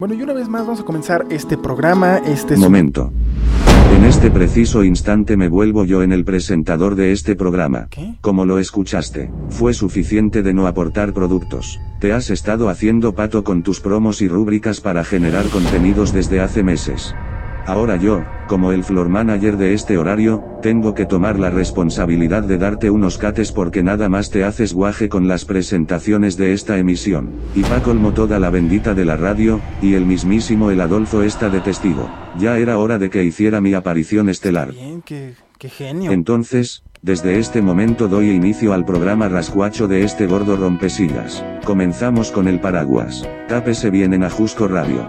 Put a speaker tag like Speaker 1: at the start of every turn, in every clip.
Speaker 1: Bueno, y una vez más vamos a comenzar este programa.
Speaker 2: Momento. En este preciso instante me vuelvo yo en el presentador de este programa.
Speaker 1: ¿Qué?
Speaker 2: Como lo escuchaste, fue suficiente de no aportar productos. Te has estado haciendo pato con tus promos y rúbricas para generar contenidos desde hace meses. Ahora yo, como el floor manager de este horario, tengo que tomar la responsabilidad de darte unos cates porque nada más te haces guaje con las presentaciones de esta emisión. Y pa' colmo toda la bendita de la radio, y el mismísimo el Adolfo está de testigo. Ya era hora de que hiciera mi aparición estelar.
Speaker 1: Bien, qué genio.
Speaker 2: Entonces, desde este momento doy inicio al programa rascuacho de este gordo rompesillas. Comenzamos con el paraguas. Tápese bien en Ajusco Radio.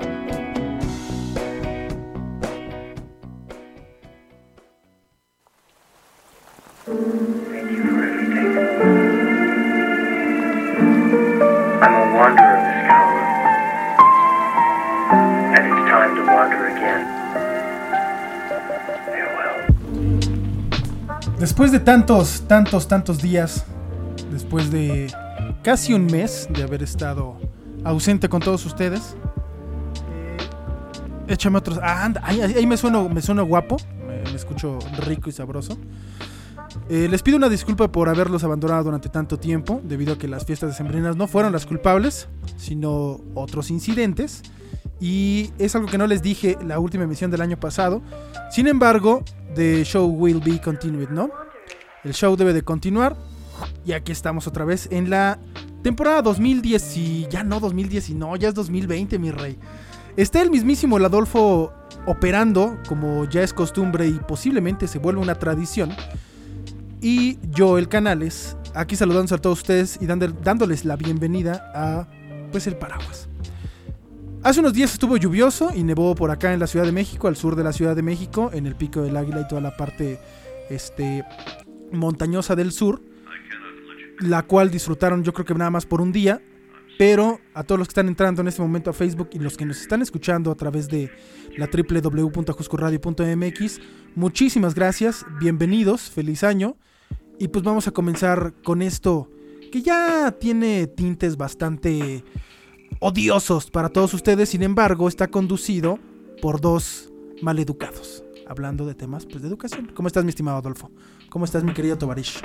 Speaker 1: Después de tantos días, después de casi un mes de haber estado ausente con todos ustedes, échame otros. Ahí me sueno guapo, me escucho rico y sabroso. Les pido una disculpa por haberlos abandonado durante tanto tiempo, debido a que las fiestas decembrinas no fueron las culpables, sino otros incidentes. Y es algo que no les dije la última emisión del año pasado. Sin embargo, the show will be continued, ¿no? El show debe de continuar. Y aquí estamos otra vez en la temporada 2010 y... Ya no 2010 y no, ya es 2020, mi rey. Está el mismísimo el Adolfo operando, como ya es costumbre y posiblemente se vuelva una tradición. Y yo, el Canales, aquí saludando a todos ustedes y dándoles la bienvenida a, pues, el paraguas. Hace unos días estuvo lluvioso y nevó por acá en la Ciudad de México, al sur de la Ciudad de México, en el Pico del Águila y toda la parte montañosa del sur, la cual disfrutaron yo creo que nada más por un día. Pero a todos los que están entrando en este momento a Facebook y los que nos están escuchando a través de la www.ajuscoradio.mx, muchísimas gracias, bienvenidos, feliz año. Y pues vamos a comenzar con esto que ya tiene tintes bastante odiosos para todos ustedes. Sin embargo, está conducido por dos maleducados, hablando de temas, pues, de educación. ¿Cómo estás, mi estimado Adolfo? ¿Cómo estás, mi querido Tovarish?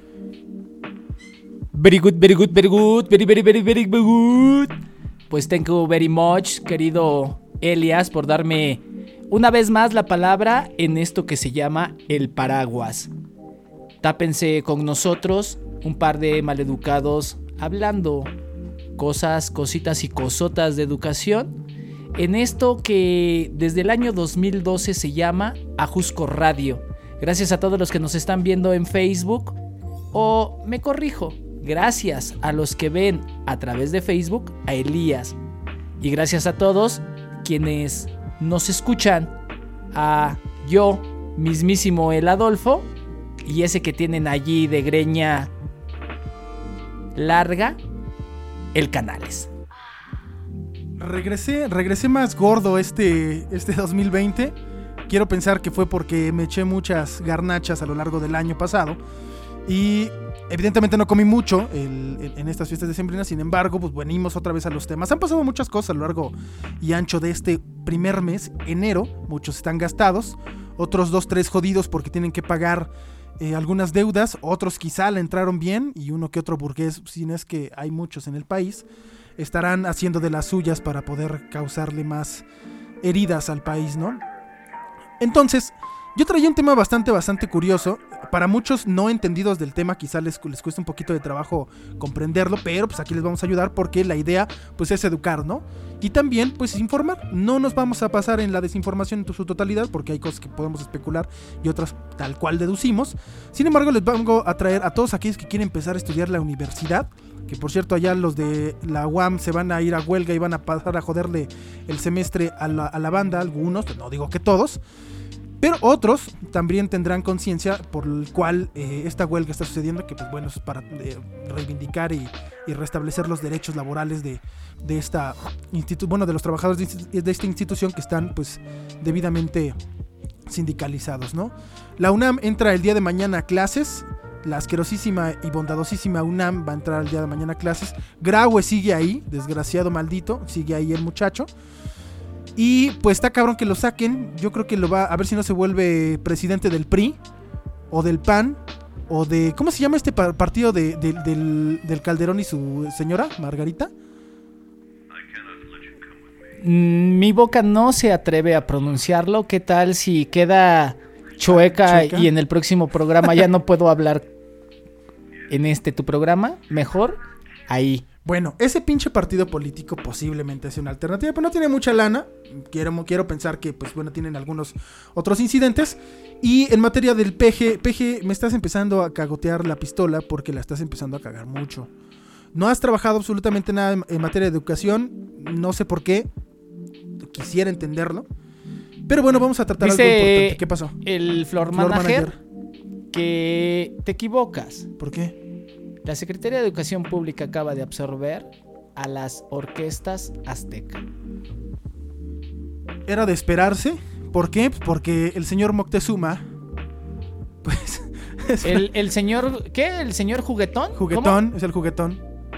Speaker 3: Very good. Very good. Pues thank you very much, querido Elias, por darme una vez más la palabra en esto que se llama el paraguas. Tápense con nosotros, un par de maleducados hablando cositas y cosotas de educación, en esto que desde el año 2012 se llama Ajusco Radio. Gracias a todos los que nos están viendo en Facebook, o me corrijo, gracias a los que ven a través de Facebook a Elías, y gracias a todos quienes nos escuchan a yo, mismísimo el Adolfo, y ese que tienen allí de greña larga, el Canales.
Speaker 1: Regresé más gordo este 2020. Quiero pensar que fue porque me eché muchas garnachas a lo largo del año pasado. Y evidentemente no comí mucho en estas fiestas decembrinas. Sin embargo, pues venimos otra vez a los temas. Han pasado muchas cosas a lo largo y ancho de este primer mes, enero. Muchos están gastados, otros 2-3 jodidos porque tienen que pagar algunas deudas. Otros quizá le entraron bien, y uno que otro burgués, si no es que hay muchos en el país, estarán haciendo de las suyas para poder causarle más heridas al país, ¿no? Entonces, yo traía un tema bastante curioso. Para muchos no entendidos del tema, quizá les cuesta un poquito de trabajo comprenderlo, pero pues aquí les vamos a ayudar porque la idea pues es educar, ¿no? Y también pues informar. No nos vamos a pasar en la desinformación en su totalidad, porque hay cosas que podemos especular y otras tal cual deducimos. Sin embargo, les vengo a traer a todos aquellos que quieren empezar a estudiar la universidad, que por cierto allá los de la UAM se van a ir a huelga y van a pasar a joderle el semestre a la banda, algunos, no digo que todos. Pero otros también tendrán conciencia por el cual esta huelga está sucediendo, que pues bueno, es para reivindicar y restablecer los derechos laborales de esta de los trabajadores de esta institución que están pues debidamente sindicalizados, ¿no? La UNAM entra el día de mañana a clases. La asquerosísima y bondadosísima UNAM va a entrar el día de mañana a clases. Graue sigue ahí, desgraciado maldito, sigue ahí el muchacho. Y pues está cabrón que lo saquen. Yo creo que lo va a ver si no se vuelve presidente del PRI o del PAN o de... ¿Cómo se llama este partido del Calderón y su señora, Margarita?
Speaker 3: Mi boca no se atreve a pronunciarlo. ¿Qué tal si queda chueca y en el próximo programa ya no puedo hablar en tu programa? Mejor ahí.
Speaker 1: Bueno, ese pinche partido político posiblemente sea una alternativa, pero no tiene mucha lana. Quiero pensar que, pues bueno, tienen algunos otros incidentes. Y en materia del PG, me estás empezando a cagotear la pistola porque la estás empezando a cagar mucho. No has trabajado absolutamente nada en materia de educación. No sé por qué. Quisiera entenderlo. Pero bueno, vamos a tratar algo importante. ¿Qué pasó?
Speaker 3: El Floor Manager que te equivocas.
Speaker 1: ¿Por qué?
Speaker 3: La Secretaría de Educación Pública acaba de absorber a las orquestas Azteca.
Speaker 1: Era de esperarse. ¿Por qué? Porque el señor Moctezuma, pues...
Speaker 3: ¿El señor qué? ¿El señor Juguetón?
Speaker 1: Juguetón,
Speaker 3: ¿Cómo?
Speaker 1: Es el Juguetón.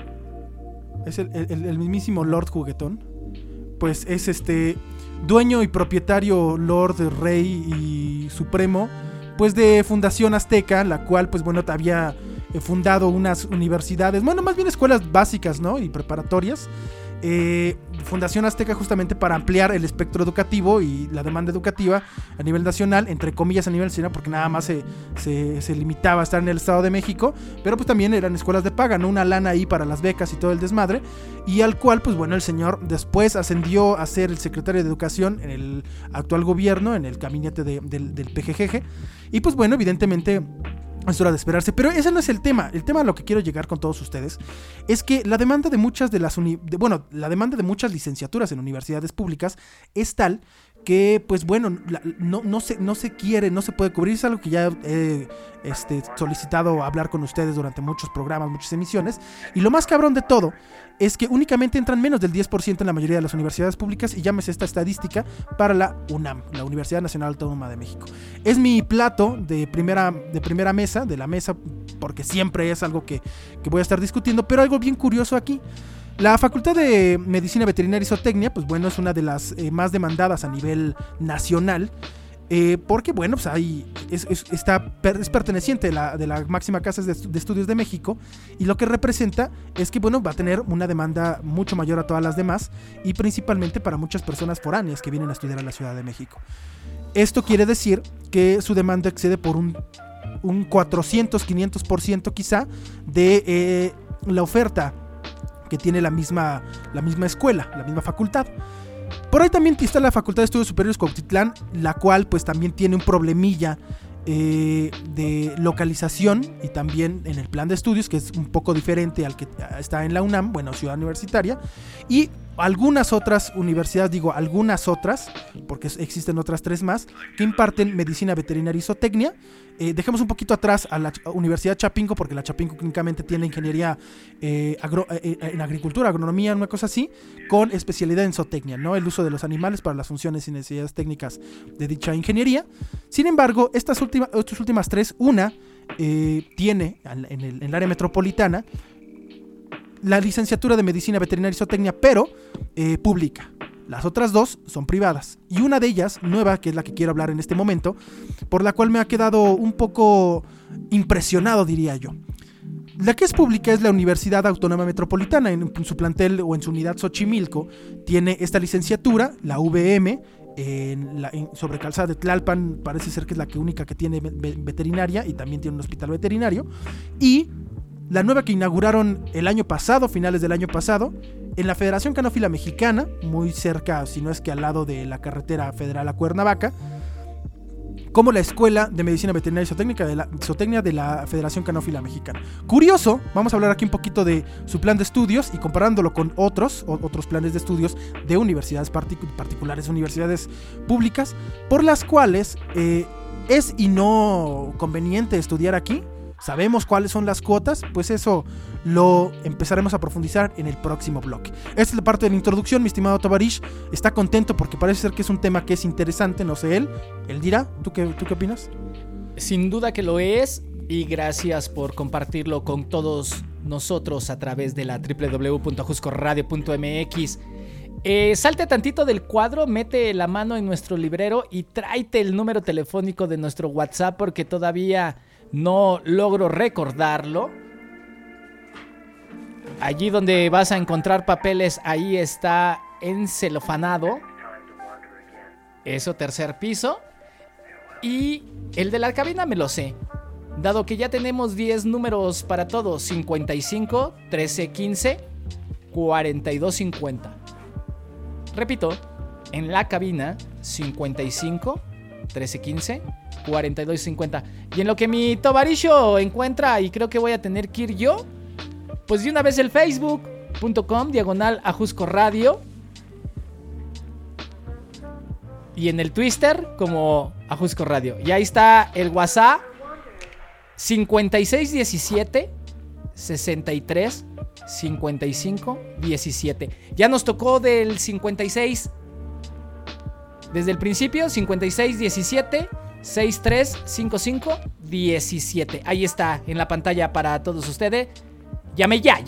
Speaker 1: Es el mismísimo Lord Juguetón. Pues es dueño y propietario, Lord, Rey y Supremo, pues de Fundación Azteca, la cual, pues bueno, había fundado unas universidades, bueno, más bien escuelas básicas, ¿no? Y preparatorias. Fundación Azteca justamente para ampliar el espectro educativo y la demanda educativa a nivel nacional, entre comillas a nivel nacional, porque nada más se limitaba a estar en el Estado de México, pero pues también eran escuelas de paga, ¿no? Una lana ahí para las becas y todo el desmadre, y al cual, pues bueno, el señor después ascendió a ser el secretario de Educación en el actual gobierno, en el gabinete del PGGG, y pues bueno, evidentemente... es hora de esperarse, pero ese no es el tema. El tema a lo que quiero llegar con todos ustedes es que la demanda de muchas la demanda de muchas licenciaturas en universidades públicas es tal que, pues bueno, no se quiere, no se puede cubrir. Es algo que ya he solicitado hablar con ustedes durante muchos programas, muchas emisiones. Y lo más cabrón de todo es que únicamente entran menos del 10% en la mayoría de las universidades públicas, y llámese esta estadística para la UNAM, la Universidad Nacional Autónoma de México. Es mi plato de primera mesa, de la mesa, porque siempre es algo que voy a estar discutiendo, pero algo bien curioso aquí. La Facultad de Medicina Veterinaria y Zootecnia, pues bueno, es una de las más demandadas a nivel nacional, porque bueno, pues es perteneciente de la máxima casa de estudios de México, y lo que representa es que bueno, va a tener una demanda mucho mayor a todas las demás, y principalmente para muchas personas foráneas que vienen a estudiar a la Ciudad de México. Esto quiere decir que su demanda excede por un 400-500% quizá de la oferta que tiene la misma escuela, la misma facultad. Por ahí también está la Facultad de Estudios Superiores Cuautitlán, la cual pues también tiene un problemilla de localización y también en el plan de estudios, que es un poco diferente al que está en la UNAM, bueno, Ciudad Universitaria, y algunas otras universidades, porque existen otras 3 más, que imparten medicina veterinaria y zootecnia. Dejemos un poquito atrás a la Universidad Chapingo, porque la Chapingo clínicamente tiene ingeniería en agricultura, agronomía, una cosa así, con especialidad en zootecnia, ¿no? El uso de los animales para las funciones y necesidades técnicas de dicha ingeniería. Sin embargo, estas últimas 3, una tiene en el área metropolitana la licenciatura de medicina veterinaria y zootecnia, pero pública. Las otras 2 son privadas, y una de ellas, nueva, que es la que quiero hablar en este momento, por la cual me ha quedado un poco impresionado, diría yo. La que es pública es la Universidad Autónoma Metropolitana. En su plantel o en su unidad Xochimilco tiene esta licenciatura, la VM, sobre Calzada de Tlalpan. Parece ser que es la única que tiene veterinaria, y también tiene un hospital veterinario. Y la nueva que inauguraron el año pasado, finales del año pasado, en la Federación Canófila Mexicana, muy cerca, si no es que al lado de la carretera federal a Cuernavaca, como la Escuela de Medicina Veterinaria y Zootecnia de la Federación Canófila Mexicana. Curioso, vamos a hablar aquí un poquito de su plan de estudios y comparándolo con otros planes de estudios de universidades particulares, universidades públicas, por las cuales es y no conveniente estudiar aquí. ¿Sabemos cuáles son las cuotas? Pues eso lo empezaremos a profundizar en el próximo bloque. Esta es la parte de la introducción. Mi estimado Tovarish está contento porque parece ser que es un tema que es interesante. No sé, él dirá. ¿Tú qué opinas?
Speaker 3: Sin duda que lo es, y gracias por compartirlo con todos nosotros a través de la www.ajuscoradio.mx. Salte tantito del cuadro, mete la mano en nuestro librero y tráete el número telefónico de nuestro WhatsApp porque todavía no logro recordarlo. Allí donde vas a encontrar papeles, ahí está encelofanado. Eso, tercer piso. Y el de la cabina me lo sé, dado que ya tenemos 10 números para todos: 55 13 15 42 50. Repito, en la cabina 55 13 15 42 50. Y en lo que mi tovarillo encuentra, y creo que voy a tener que ir yo, pues de una vez el facebook.com/Ajusco Radio. Y en el Twitter como Ajusco Radio. Y ahí está el WhatsApp 5617 63 55 17. Ya nos tocó del 56 desde el principio. 56 17 63 55 17. Ahí está en la pantalla para todos ustedes. Llame ya.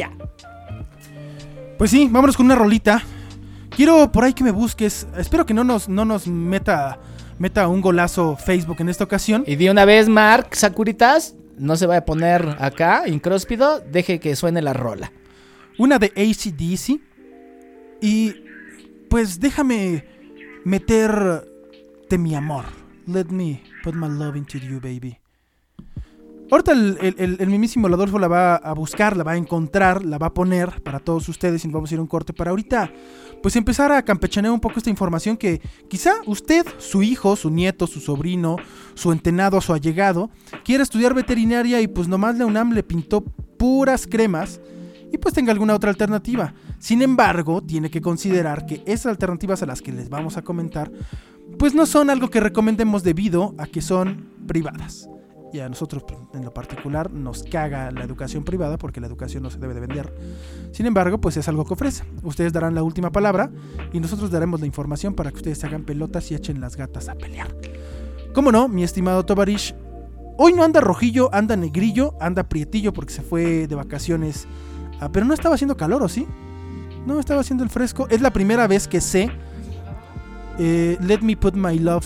Speaker 1: Pues sí, vámonos con una rolita. Quiero por ahí que me busques. Espero que no nos meta un golazo Facebook en esta ocasión.
Speaker 3: Y de una vez, Mark Sakuritas, no se vaya a poner acá, incróspido. Deje que suene la rola.
Speaker 1: Una de AC/DC. Y pues déjame meterte mi amor. Let me put my love into you, baby. Ahorita el mismísimo Adolfo la va a buscar, la va a encontrar, la va a poner para todos ustedes y nos vamos a ir a un corte para ahorita pues empezar a campechanear un poco esta información que quizá usted, su hijo, su nieto, su sobrino, su entenado, su allegado, quiera estudiar veterinaria y pues nomás la UNAM le pintó puras cremas y pues tenga alguna otra alternativa. Sin embargo, tiene que considerar que esas alternativas a las que les vamos a comentar pues no son algo que recomendemos debido a que son privadas. Y a nosotros en lo particular nos caga la educación privada porque la educación no se debe de vender. Sin embargo, pues es algo que ofrece. Ustedes darán la última palabra y nosotros daremos la información para que ustedes se hagan pelotas y echen las gatas a pelear. ¿Cómo no, mi estimado Tovarish? Hoy no anda rojillo, anda negrillo, anda prietillo porque se fue de vacaciones. Pero no estaba haciendo calor, ¿o sí? No estaba haciendo el fresco. Es la primera vez que sé Let me put my love.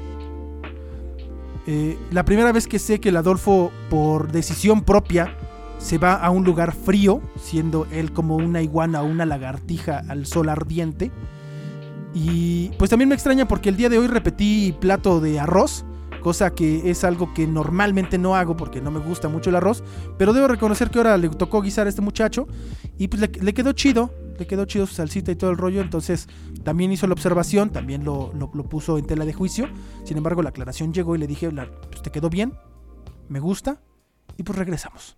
Speaker 1: La primera vez que sé que el Adolfo, por decisión propia, se va a un lugar frío, siendo él como una iguana o una lagartija al sol ardiente. Y pues también me extraña porque el día de hoy repetí plato de arroz, cosa que es algo que normalmente no hago porque no me gusta mucho el arroz, pero debo reconocer que ahora le tocó guisar a este muchacho y pues le quedó chido su salsita y todo el rollo. Entonces también hizo la observación, también lo puso en tela de juicio. Sin embargo, la aclaración llegó y le dije, pues te quedó bien, me gusta, y pues regresamos.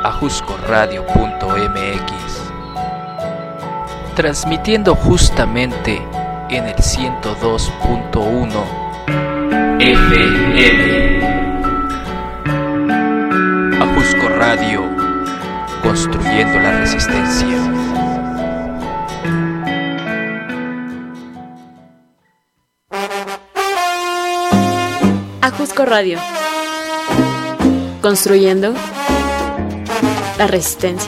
Speaker 3: ajuscoradio.mx, transmitiendo justamente en el 102.1 FM. Ajusco Radio, construyendo la resistencia.
Speaker 4: Ajusco Radio, construyendo la resistencia.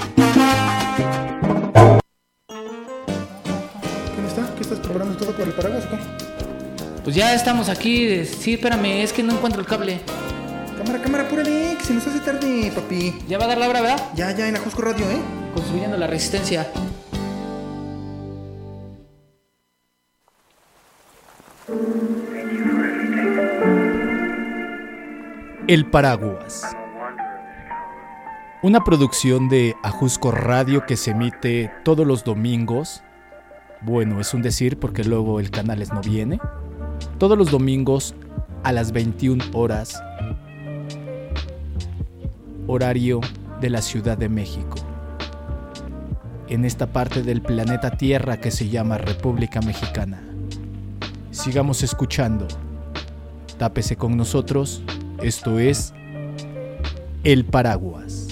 Speaker 1: ¿Quién está? ¿Qué estás preparando todo por el paraguas o qué?
Speaker 3: Pues ya estamos aquí. Sí, espérame, es que no encuentro el cable.
Speaker 1: Cámara, apúrale, que se nos hace tarde, papi.
Speaker 3: Ya va a dar la hora, ¿verdad?
Speaker 1: Ya, en Ajusco Radio, ¿eh?
Speaker 3: Construyendo la resistencia. El Paraguas. Una producción de Ajusco Radio que se emite todos los domingos. Bueno, es un decir porque luego el canal no viene. Todos los domingos a las 21 horas, horario de la Ciudad de México. En esta parte del planeta Tierra que se llama República Mexicana. Sigamos escuchando. Tápese con nosotros. Esto es El Paraguas.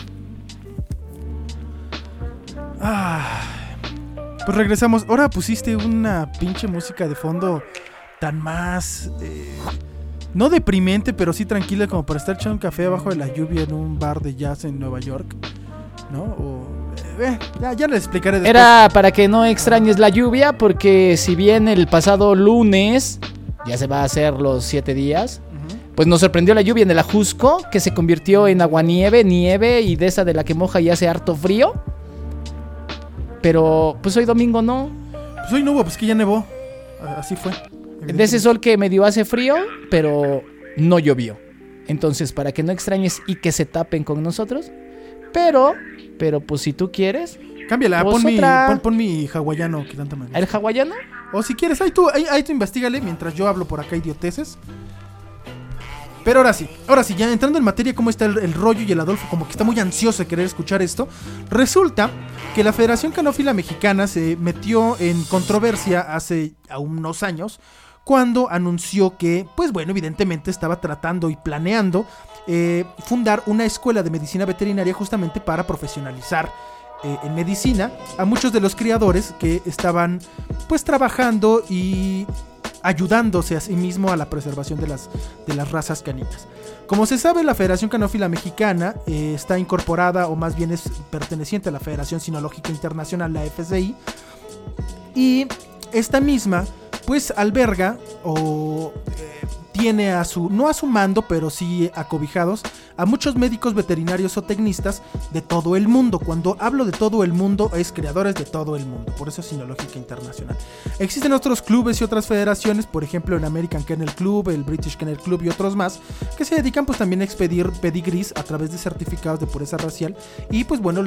Speaker 1: Pues regresamos. Ahora pusiste una pinche música de fondo tan más... no deprimente, pero sí tranquila, como para estar echando un café abajo de la lluvia en un bar de jazz en Nueva York, ¿no? O, ya les explicaré después.
Speaker 3: Era para que no extrañes la lluvia, porque si bien el pasado lunes ya se va a hacer los 7 días, pues nos sorprendió la lluvia en el Ajusco, que se convirtió en aguanieve, nieve y de esa de la que moja y hace harto frío. Pero pues hoy domingo no.
Speaker 1: Pues hoy no hubo, pues que ya nevó. Así fue.
Speaker 3: De ese sol que medio hace frío, pero no llovió. Entonces, para que no extrañes y que se tapen con nosotros. Pero pues si tú quieres,
Speaker 1: cámbiala,
Speaker 3: pues
Speaker 1: pon mi hawaiano que tanto me gusta.
Speaker 3: ¿El hawaiano?
Speaker 1: O si quieres, ahí tú investígale mientras yo hablo por acá idioteces. Pero ahora sí, ya entrando en materia, cómo está el rollo, y el Adolfo como que está muy ansioso de querer escuchar esto. Resulta que la Federación Canófila Mexicana se metió en controversia hace unos años, cuando anunció que, pues bueno, evidentemente estaba tratando y planeando fundar una escuela de medicina veterinaria justamente para profesionalizar en medicina a muchos de los criadores que estaban pues trabajando y ayudándose a sí mismo a la preservación de las razas caninas. Como se sabe, la Federación Canófila Mexicana está incorporada, o más bien es perteneciente a la Federación Sinológica Internacional, la FSI, y esta misma pues alberga o tiene no a su mando, pero sí acobijados a muchos médicos veterinarios o tecnistas de todo el mundo. Cuando hablo de todo el mundo, es creadores de todo el mundo, por eso es Sinológica Internacional. Existen otros clubes y otras federaciones, por ejemplo el American Kennel Club, el British Kennel Club y otros más, que se dedican pues también a expedir pedigrís a través de certificados de pureza racial y pues bueno,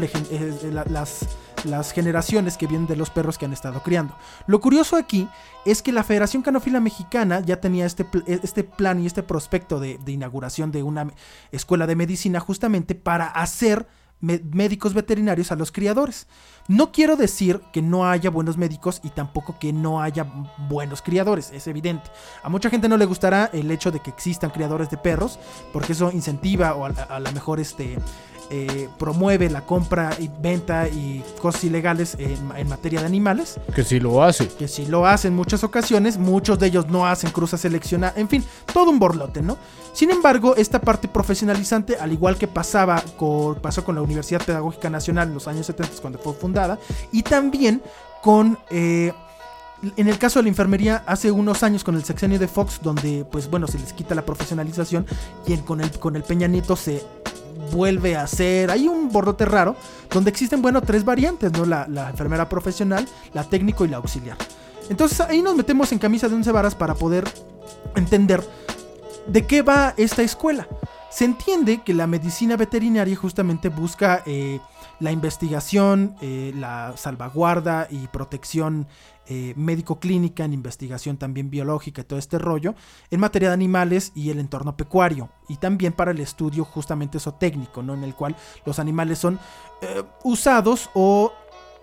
Speaker 1: las generaciones que vienen de los perros que han estado criando. Lo curioso aquí es que la Federación Canófila Mexicana ya tenía este plan y este prospecto de inauguración de una escuela de medicina justamente para hacer médicos veterinarios a los criadores. No quiero decir que no haya buenos médicos y tampoco que no haya buenos criadores, es evidente. A mucha gente no le gustará el hecho de que existan criadores de perros, porque eso incentiva o a lo mejor promueve la compra y venta y cosas ilegales en materia de animales.
Speaker 3: Que sí lo hace.
Speaker 1: Que sí lo hace en muchas ocasiones. Muchos de ellos no hacen cruzas seleccionadas. En fin, todo un borlote, ¿no? Sin embargo, esta parte profesionalizante, al igual que pasó con la Universidad Pedagógica Nacional en los años 70 cuando fue fundada, y también con... en el caso de la enfermería, hace unos años con el sexenio de Fox, donde pues bueno, se les quita la profesionalización y con el Peña Nieto se vuelve a hacer, hay un borrote raro, donde existen, bueno, 3 variantes, ¿no? La enfermera profesional, la técnico y la auxiliar. Entonces ahí nos metemos en camisa de 11 varas para poder entender de qué va esta escuela. Se entiende que la medicina veterinaria justamente busca la investigación, la salvaguarda y protección médico-clínica, en investigación también biológica y todo este rollo, en materia de animales y el entorno pecuario, y también para el estudio justamente zootécnico, ¿no? En el cual los animales son usados o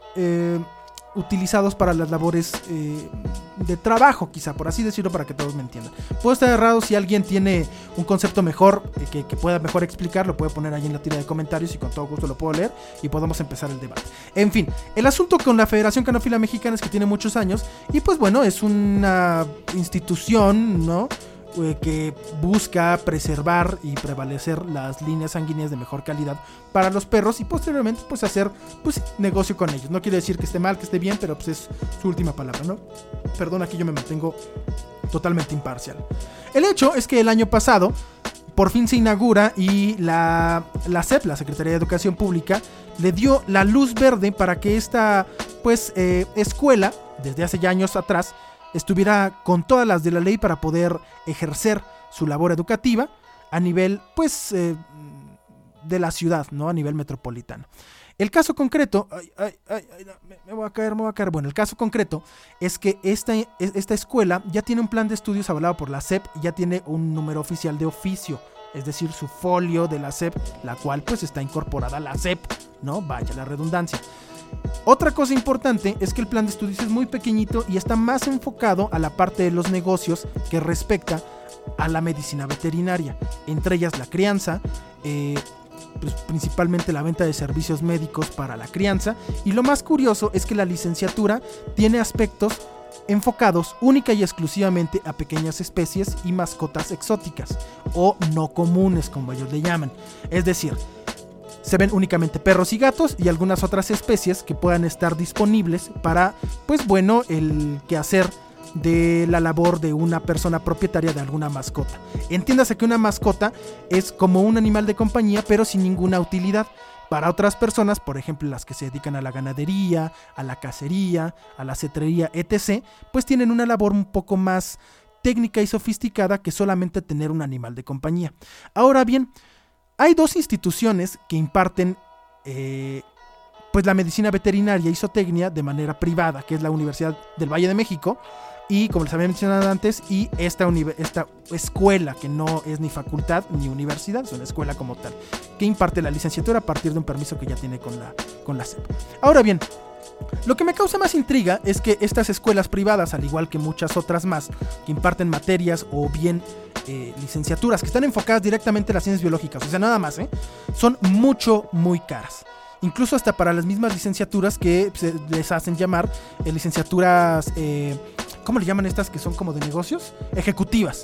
Speaker 1: utilizados para las labores de trabajo, quizá, por así decirlo, para que todos me entiendan. Puedo estar errado. Si alguien tiene un concepto mejor, que pueda mejor explicar, lo puede poner ahí en la tira de comentarios y con todo gusto lo puedo leer y podemos empezar el debate. En fin, el asunto con la Federación Canófila Mexicana es que tiene muchos años y pues bueno, es una institución, ¿no?, que busca preservar y prevalecer las líneas sanguíneas de mejor calidad para los perros y posteriormente pues hacer pues negocio con ellos. No quiere decir que esté mal, que esté bien, pero pues es su última palabra, ¿no? Perdón, aquí yo me mantengo totalmente imparcial. El hecho es que el año pasado por fin se inaugura y la SEP, la Secretaría de Educación Pública, le dio la luz verde para que esta pues escuela, desde hace ya años atrás, estuviera con todas las de la ley para poder ejercer su labor educativa a nivel, pues, de la ciudad, ¿no? A nivel metropolitano. El caso concreto, me voy a caer. Bueno, el caso concreto es que esta escuela ya tiene un plan de estudios avalado por la SEP y ya tiene un número oficial de oficio, es decir, su folio de la SEP, la cual pues está incorporada a la SEP, ¿no? Vaya la redundancia. Otra cosa importante es que el plan de estudios es muy pequeñito y está más enfocado a la parte de los negocios que respecta a la medicina veterinaria, entre ellas la crianza, pues principalmente la venta de servicios médicos para la crianza, y lo más curioso es que la licenciatura tiene aspectos enfocados única y exclusivamente a pequeñas especies y mascotas exóticas o no comunes, como ellos le llaman, es decir, se ven únicamente perros y gatos y algunas otras especies que puedan estar disponibles para, pues bueno, el quehacer de la labor de una persona propietaria de alguna mascota. Entiéndase que una mascota es como un animal de compañía, pero sin ninguna utilidad. Para otras personas, por ejemplo las que se dedican a la ganadería, a la cacería, a la cetrería, etc., pues tienen una labor un poco más técnica y sofisticada que solamente tener un animal de compañía. Ahora bien, hay dos instituciones que imparten pues la medicina veterinaria y zootecnia de manera privada, que es la Universidad del Valle de México y, como les había mencionado antes, y esta escuela que no es ni facultad ni universidad, es una escuela como tal, que imparte la licenciatura a partir de un permiso que ya tiene con la SEP. Ahora bien, lo que me causa más intriga es que estas escuelas privadas, al igual que muchas otras más, que imparten materias o bien licenciaturas que están enfocadas directamente en las ciencias biológicas, o sea, nada más, son muy caras. Incluso hasta para las mismas licenciaturas que se les hacen llamar licenciaturas, ¿cómo le llaman estas que son como de negocios? Ejecutivas.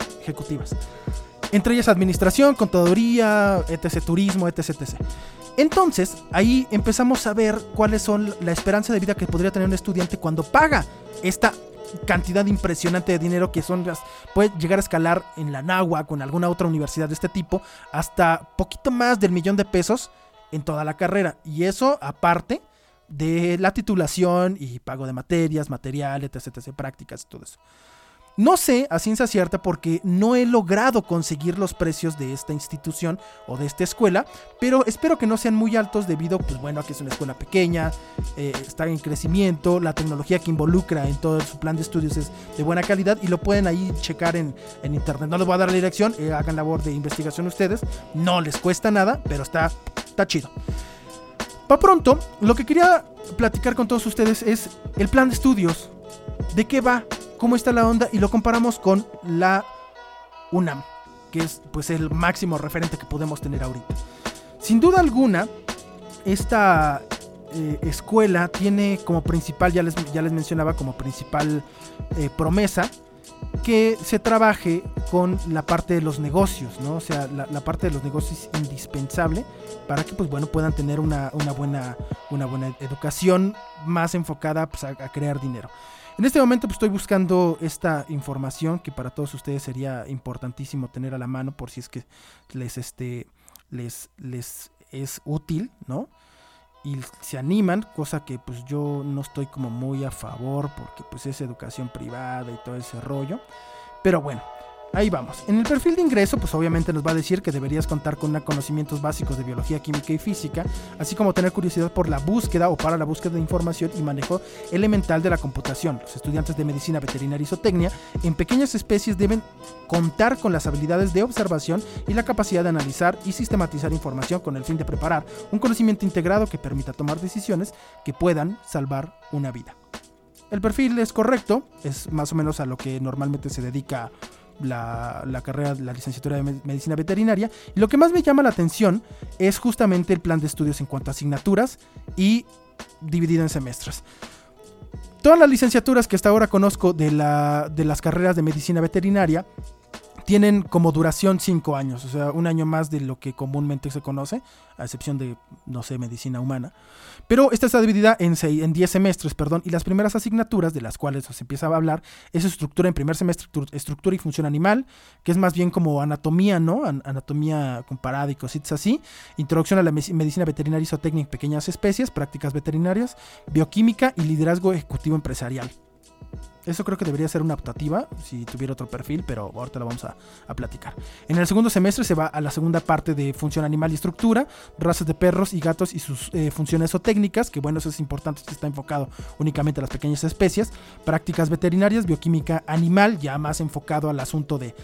Speaker 1: Entre ellas administración, contaduría, etc., turismo, etc. Entonces, ahí empezamos a ver cuáles son la esperanza de vida que podría tener un estudiante cuando paga esta cantidad impresionante de dinero que puede llegar a escalar en la Anáhuac o en alguna otra universidad de este tipo hasta poquito más del $1,000,000 en toda la carrera, y eso aparte de la titulación y pago de materias, material, etc., prácticas y todo eso. No sé a ciencia cierta porque no he logrado conseguir los precios de esta institución o de esta escuela, pero espero que no sean muy altos debido, pues bueno, a que es una escuela pequeña, está en crecimiento, la tecnología que involucra en todo su plan de estudios es de buena calidad y lo pueden ahí checar en internet. No les voy a dar la dirección, hagan labor de investigación ustedes, no les cuesta nada, pero está chido. Para pronto, lo que quería platicar con todos ustedes es el plan de estudios, de qué va, cómo está la onda, y lo comparamos con la UNAM, que es pues el máximo referente que podemos tener ahorita. Sin duda alguna, esta escuela tiene como principal, ya les mencionaba, como principal promesa, que se trabaje con la parte de los negocios, ¿no? O sea, la parte de los negocios es indispensable para que, pues bueno, puedan tener una buena educación más enfocada, pues, a crear dinero. En este momento pues estoy buscando esta información que para todos ustedes sería importantísimo tener a la mano por si es que les es útil, ¿no? Y se animan, cosa que pues yo no estoy como muy a favor porque pues es educación privada y todo ese rollo. Pero bueno, Ahí vamos. En el perfil de ingreso, pues obviamente nos va a decir que deberías contar con conocimientos básicos de biología, química y física, así como tener curiosidad por la búsqueda o para la búsqueda de información y manejo elemental de la computación. Los estudiantes de medicina veterinaria y zootecnia en pequeñas especies deben contar con las habilidades de observación y la capacidad de analizar y sistematizar información con el fin de preparar un conocimiento integrado que permita tomar decisiones que puedan salvar una vida. El perfil es correcto, es más o menos a lo que normalmente se dedica la carrera, la licenciatura de medicina veterinaria. Y lo que más me llama la atención es justamente el plan de estudios en cuanto a asignaturas y dividido en semestres. Todas las licenciaturas que hasta ahora conozco de las carreras de medicina veterinaria tienen como duración 5 años, o sea, un año más de lo que comúnmente se conoce, a excepción de, no sé, medicina humana. Pero esta está dividida en 10 semestres, y las primeras asignaturas de las cuales se empieza a hablar es estructura en primer semestre, estructura y función animal, que es más bien como anatomía, ¿no? Anatomía comparada y cositas así. Introducción a la medicina veterinaria y zootecnia en pequeñas especies, prácticas veterinarias, bioquímica y liderazgo ejecutivo empresarial. Eso creo que debería ser una optativa si tuviera otro perfil, pero ahorita lo vamos a platicar. En el segundo semestre se va a la segunda parte de función animal y estructura, razas de perros y gatos y sus funciones zootécnicas, que bueno, eso es importante, está enfocado únicamente a las pequeñas especies, prácticas veterinarias, bioquímica animal, ya más enfocado al asunto de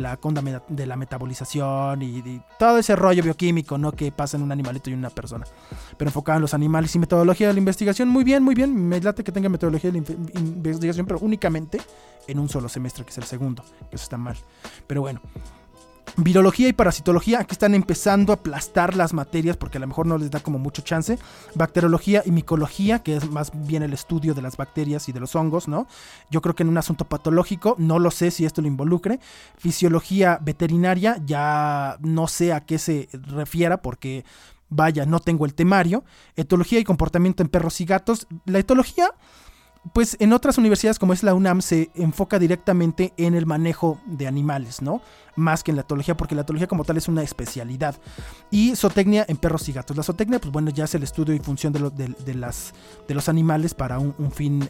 Speaker 1: la metabolización y todo ese rollo bioquímico, ¿no? Que pasa en un animalito y en una persona, pero enfocado en los animales y metodología de la investigación. Muy bien, me late que tenga metodología de la investigación, pero únicamente en un solo semestre, que es el segundo, que eso está mal. Pero bueno, virología y parasitología, aquí están empezando a aplastar las materias porque a lo mejor no les da como mucho chance. Bacteriología y micología, que es más bien el estudio de las bacterias y de los hongos, ¿no? Yo creo que en un asunto patológico, no lo sé si esto lo involucre. Fisiología veterinaria, ya no sé a qué se refiera porque, vaya, no tengo el temario. Etología y comportamiento en perros y gatos. La etología, pues en otras universidades como es la UNAM se enfoca directamente en el manejo de animales, ¿no? Más que en la etología, porque la etología como tal es una especialidad. Y zootecnia en perros y gatos. La zootecnia, pues bueno, ya es el estudio y función de los animales para un fin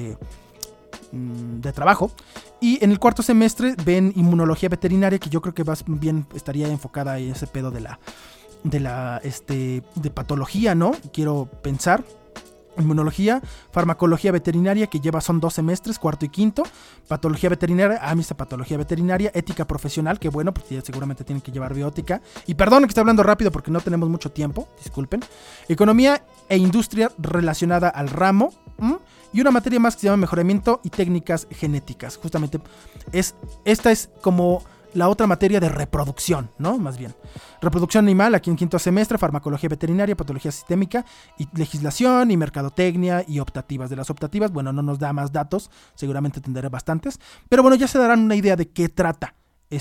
Speaker 1: de trabajo. Y en el cuarto semestre ven inmunología veterinaria, que yo creo que más bien estaría enfocada en ese pedo de patología, ¿no? Quiero pensar. Inmunología, farmacología veterinaria, que son 2 semestres, cuarto y quinto. Patología veterinaria, patología veterinaria. Ética profesional, que bueno, pues ya seguramente tienen que llevar biótica. Y perdón que esté hablando rápido porque no tenemos mucho tiempo, disculpen. Economía e industria relacionada al ramo. Y una materia más que se llama mejoramiento y técnicas genéticas. Justamente esta es como la otra materia de reproducción, ¿no? Más bien. Reproducción animal, aquí en quinto semestre, farmacología veterinaria, patología sistémica y legislación y mercadotecnia y optativas. De las optativas, bueno, no nos da más datos, seguramente tendré bastantes, pero bueno, ya se darán una idea de qué trata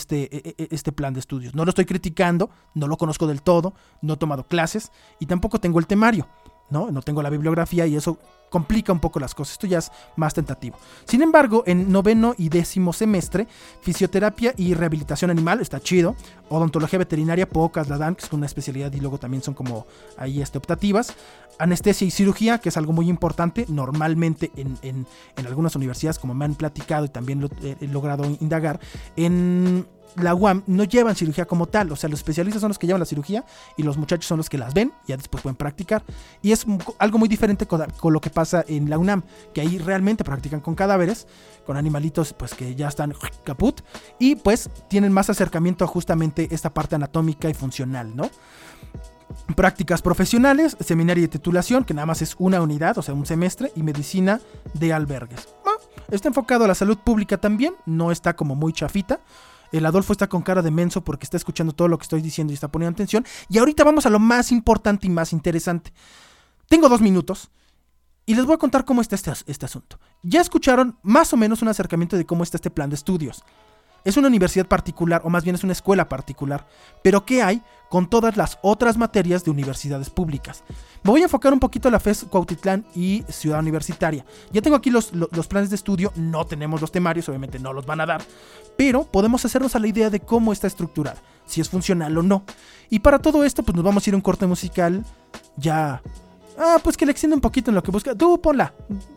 Speaker 1: este plan de estudios. No lo estoy criticando, no lo conozco del todo, no he tomado clases y tampoco tengo el temario, ¿no? No tengo la bibliografía y eso complica un poco las cosas. Esto ya es más tentativo. Sin embargo, en noveno y décimo semestre, fisioterapia y rehabilitación animal, está chido. Odontología veterinaria, pocas la dan, que es una especialidad y luego también son como ahí optativas. Anestesia y cirugía, que es algo muy importante. Normalmente en algunas universidades, como me han platicado y también lo he logrado indagar, en la UAM no llevan cirugía como tal, o sea, los especialistas son los que llevan la cirugía y los muchachos son los que las ven y ya después pueden practicar. Y es algo muy diferente con lo que pasa en la UNAM, que ahí realmente practican con cadáveres, con animalitos pues que ya están caput y pues tienen más acercamiento a justamente esta parte anatómica y funcional, ¿no? Prácticas profesionales, seminario de titulación, que nada más es una unidad, o sea, un semestre, y medicina de albergues. Bueno, está enfocado a la salud pública también, no está como muy chafita. El Adolfo está con cara de menso porque está escuchando todo lo que estoy diciendo y está poniendo atención. Y ahorita vamos a lo más importante y más interesante. Tengo 2 minutos y les voy a contar cómo está este asunto. Ya escucharon más o menos un acercamiento de cómo está este plan de estudios. Es una universidad particular, o más bien es una escuela particular. Pero ¿qué hay con todas las otras materias de universidades públicas? Me voy a enfocar un poquito en la FES Cuautitlán y Ciudad Universitaria. Ya tengo aquí los planes de estudio, no tenemos los temarios, obviamente no los van a dar, pero podemos hacernos a la idea de cómo está estructurada, si es funcional o no. Y para todo esto, pues nos vamos a ir a un corte musical ya... pues que le extienda un poquito en lo que busca. Tú ponla.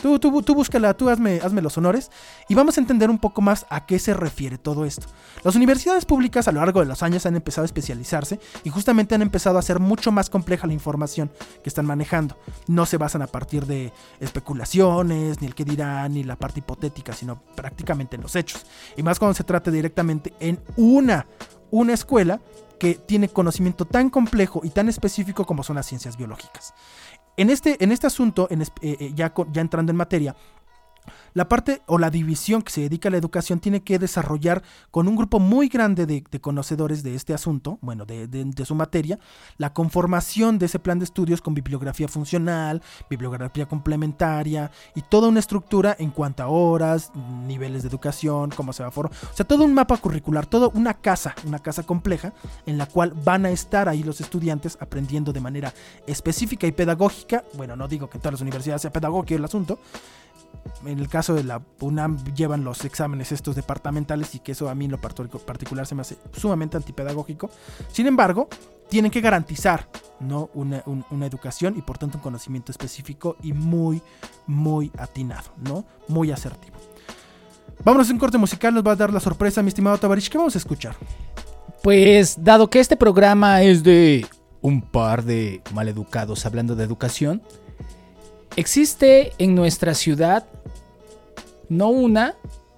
Speaker 1: Tú búscala, tú hazme los honores y vamos a entender un poco más a qué se refiere todo esto. Las universidades públicas a lo largo de los años han empezado a especializarse y justamente han empezado a hacer mucho más compleja la información que están manejando. No se basan a partir de especulaciones, ni el qué dirán, ni la parte hipotética, sino prácticamente en los hechos. Y más cuando se trata directamente en una escuela que tiene conocimiento tan complejo y tan específico como son las ciencias biológicas. En este asunto, ya entrando en materia, la parte o la división que se dedica a la educación tiene que desarrollar con un grupo muy grande de conocedores de este asunto, bueno, de su materia, la conformación de ese plan de estudios con bibliografía funcional, bibliografía complementaria y toda una estructura en cuanto a horas, niveles de educación, cómo se va a formar, o sea, todo un mapa curricular, toda una casa compleja en la cual van a estar ahí los estudiantes aprendiendo de manera específica y pedagógica. Bueno, no digo que en todas las universidades sea pedagógico el asunto. En el caso de la UNAM llevan los exámenes estos departamentales y que eso a mí en lo particular se me hace sumamente antipedagógico. Sin embargo, tienen que garantizar, ¿no? una educación y por tanto un conocimiento específico y muy, muy atinado, ¿no? Muy asertivo. Vámonos a un corte musical, nos va a dar la sorpresa, mi estimado Tabarich. ¿Qué vamos a escuchar?
Speaker 3: Pues, dado que este programa es de un par de maleducados hablando de educación, existe en nuestra ciudad no una,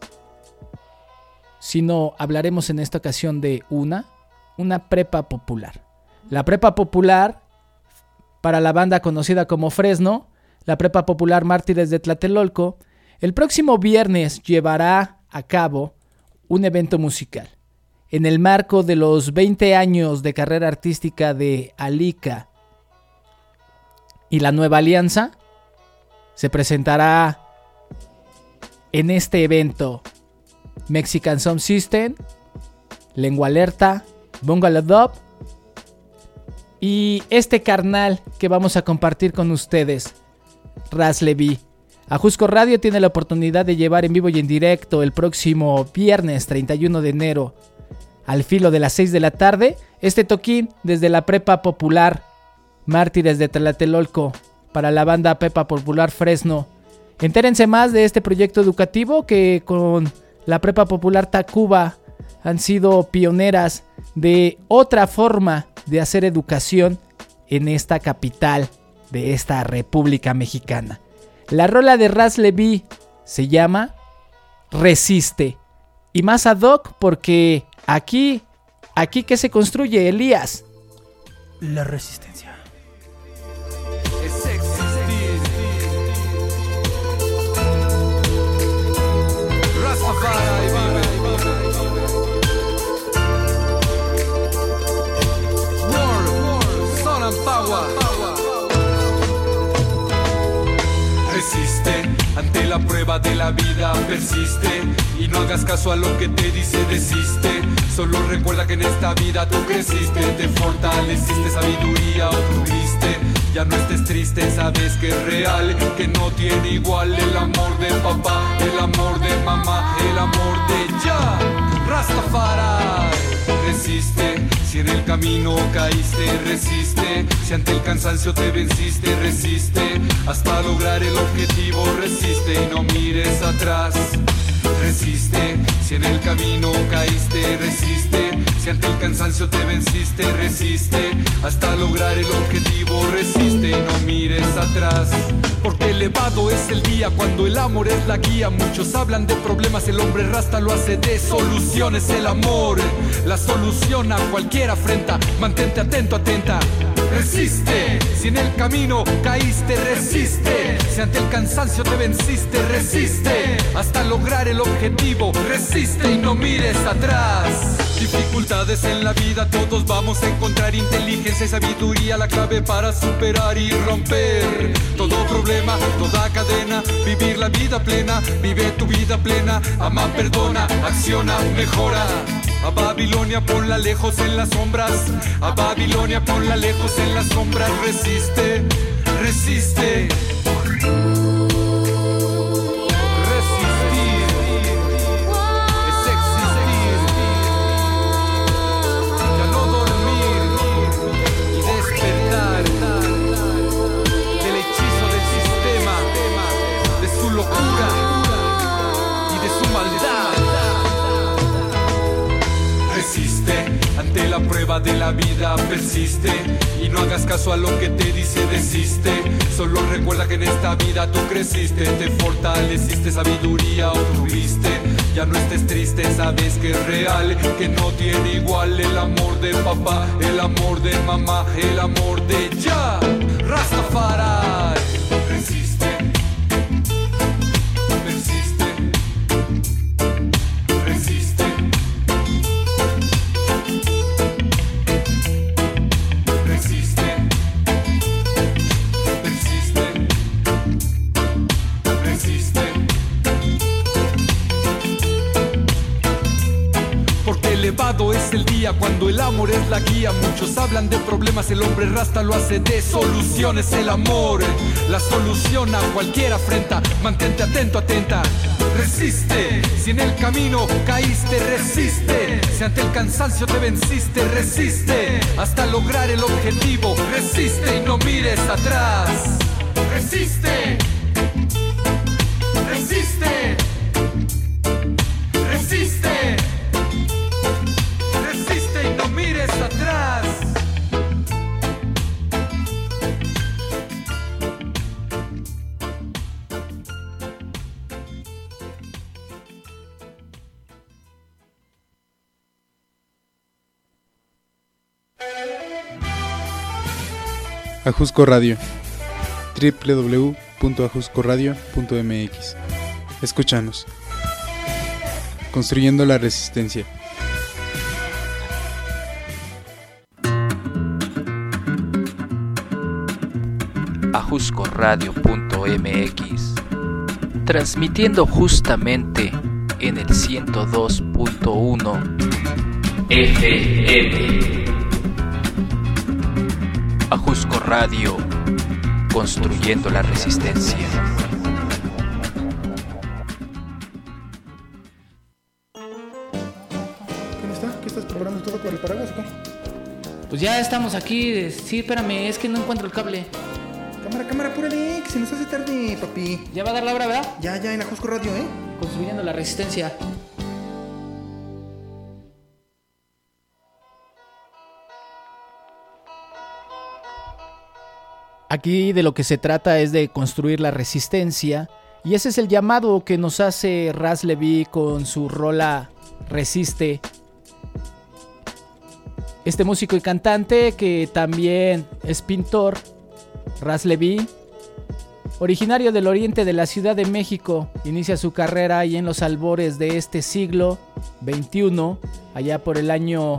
Speaker 3: sino hablaremos en esta ocasión de una prepa popular. La prepa popular, para la banda conocida como Fresno, la prepa popular Mártires de Tlatelolco, el próximo viernes llevará a cabo un evento musical. En el marco de los 20 años de carrera artística de Alica y la Nueva Alianza, se presentará en este evento Mexican Sound System, Lengua Alerta, Bungalow Dub y este carnal que vamos a compartir con ustedes, Raz Levi. Ajusco Radio tiene la oportunidad de llevar en vivo y en directo el próximo viernes 31 de enero al filo de las 6 de la tarde este toquín desde la prepa popular Mártires de Tlatelolco para la banda Prepa Popular Fresno. Entérense más de este proyecto educativo que con la Prepa Popular Tacuba han sido pioneras de otra forma de hacer educación en esta capital de esta República Mexicana. La rola de Raz Levi se llama Resiste. Y más ad hoc porque aquí ¿qué se construye, Elías?
Speaker 1: La resistencia.
Speaker 5: Resiste ante la prueba de la vida, persiste y no hagas caso a lo que te dice desiste. Solo recuerda que en esta vida tú creciste, te fortaleciste, sabiduría obtuviste. Ya no estés triste, sabes que es real, que no tiene igual el amor de papá, el amor de mamá, el amor de ya. Rastafari, resiste. Si en el camino caíste, resiste. Si ante el cansancio te venciste, resiste. Hasta lograr el objetivo, resiste y no mires atrás. Resiste, si en el camino caíste, resiste. Si ante el cansancio te venciste, resiste. Hasta lograr el objetivo, resiste y no mires atrás. Porque elevado es el día cuando el amor es la guía. Muchos hablan de problemas, el hombre rasta lo hace de soluciones. El amor, la solución a cualquier afrenta. Mantente atento, atenta. Resiste, si en el camino caíste, resiste. Si ante el cansancio te venciste, resiste. Hasta lograr el objetivo, resiste y no mires atrás. Dificultades en la vida todos vamos a encontrar. Inteligencia y sabiduría, la clave para superar y romper todo problema, toda cadena. Vivir la vida plena, vive tu vida plena. Ama, perdona, acciona, mejora. A Babilonia ponla lejos en las sombras. A Babilonia ponla lejos en las sombras. Resiste, resiste. prueba de la vida persiste y no hagas caso a lo que te dice desiste. Solo recuerda que en esta vida tú creciste, te fortaleciste, sabiduría obtuviste. Ya no estés triste, sabes que es real, que no tiene igual el amor de papá, el amor de mamá, el amor de Jah Rastafari. Resiste, persiste, resiste, resiste, persiste, resiste. Porque elevado es el día cuando el amor es la guía. Muchos hablan de problemas, el hombre rasta lo hace de soluciones. El amor, la solución a cualquier afrenta. Mantente atento, atenta. Resiste, si en el camino caíste, resiste. Si ante el cansancio te venciste, resiste. Hasta lograr el objetivo, resiste y no mires atrás. Resiste, resiste, resiste. Resiste y no mires atrás.
Speaker 6: Ajusco Radio, www.ajuscoradio.mx. Escúchanos. Construyendo la resistencia.
Speaker 3: ajuscoradio.mx, transmitiendo justamente en el 102.1 FM. Ajusco Radio, construyendo la resistencia.
Speaker 1: ¿Quién está? ¿Qué estás programando todo por el paraguas o qué?
Speaker 3: Pues ya estamos aquí. Sí, espérame, es que no encuentro el cable.
Speaker 1: Cámara, apúrale, que se nos hace tarde, papi.
Speaker 3: Ya va a dar la hora, ¿verdad?
Speaker 1: Ya, en Ajusco Radio,
Speaker 3: Construyendo la resistencia. Aquí de lo que se trata es de construir la resistencia, y ese es el llamado que nos hace Raz Levi con su rola Resiste. Este músico y cantante que también es pintor, Raz Levi, originario del oriente de la Ciudad de México, inicia su carrera ahí en los albores de este siglo XXI, allá por el año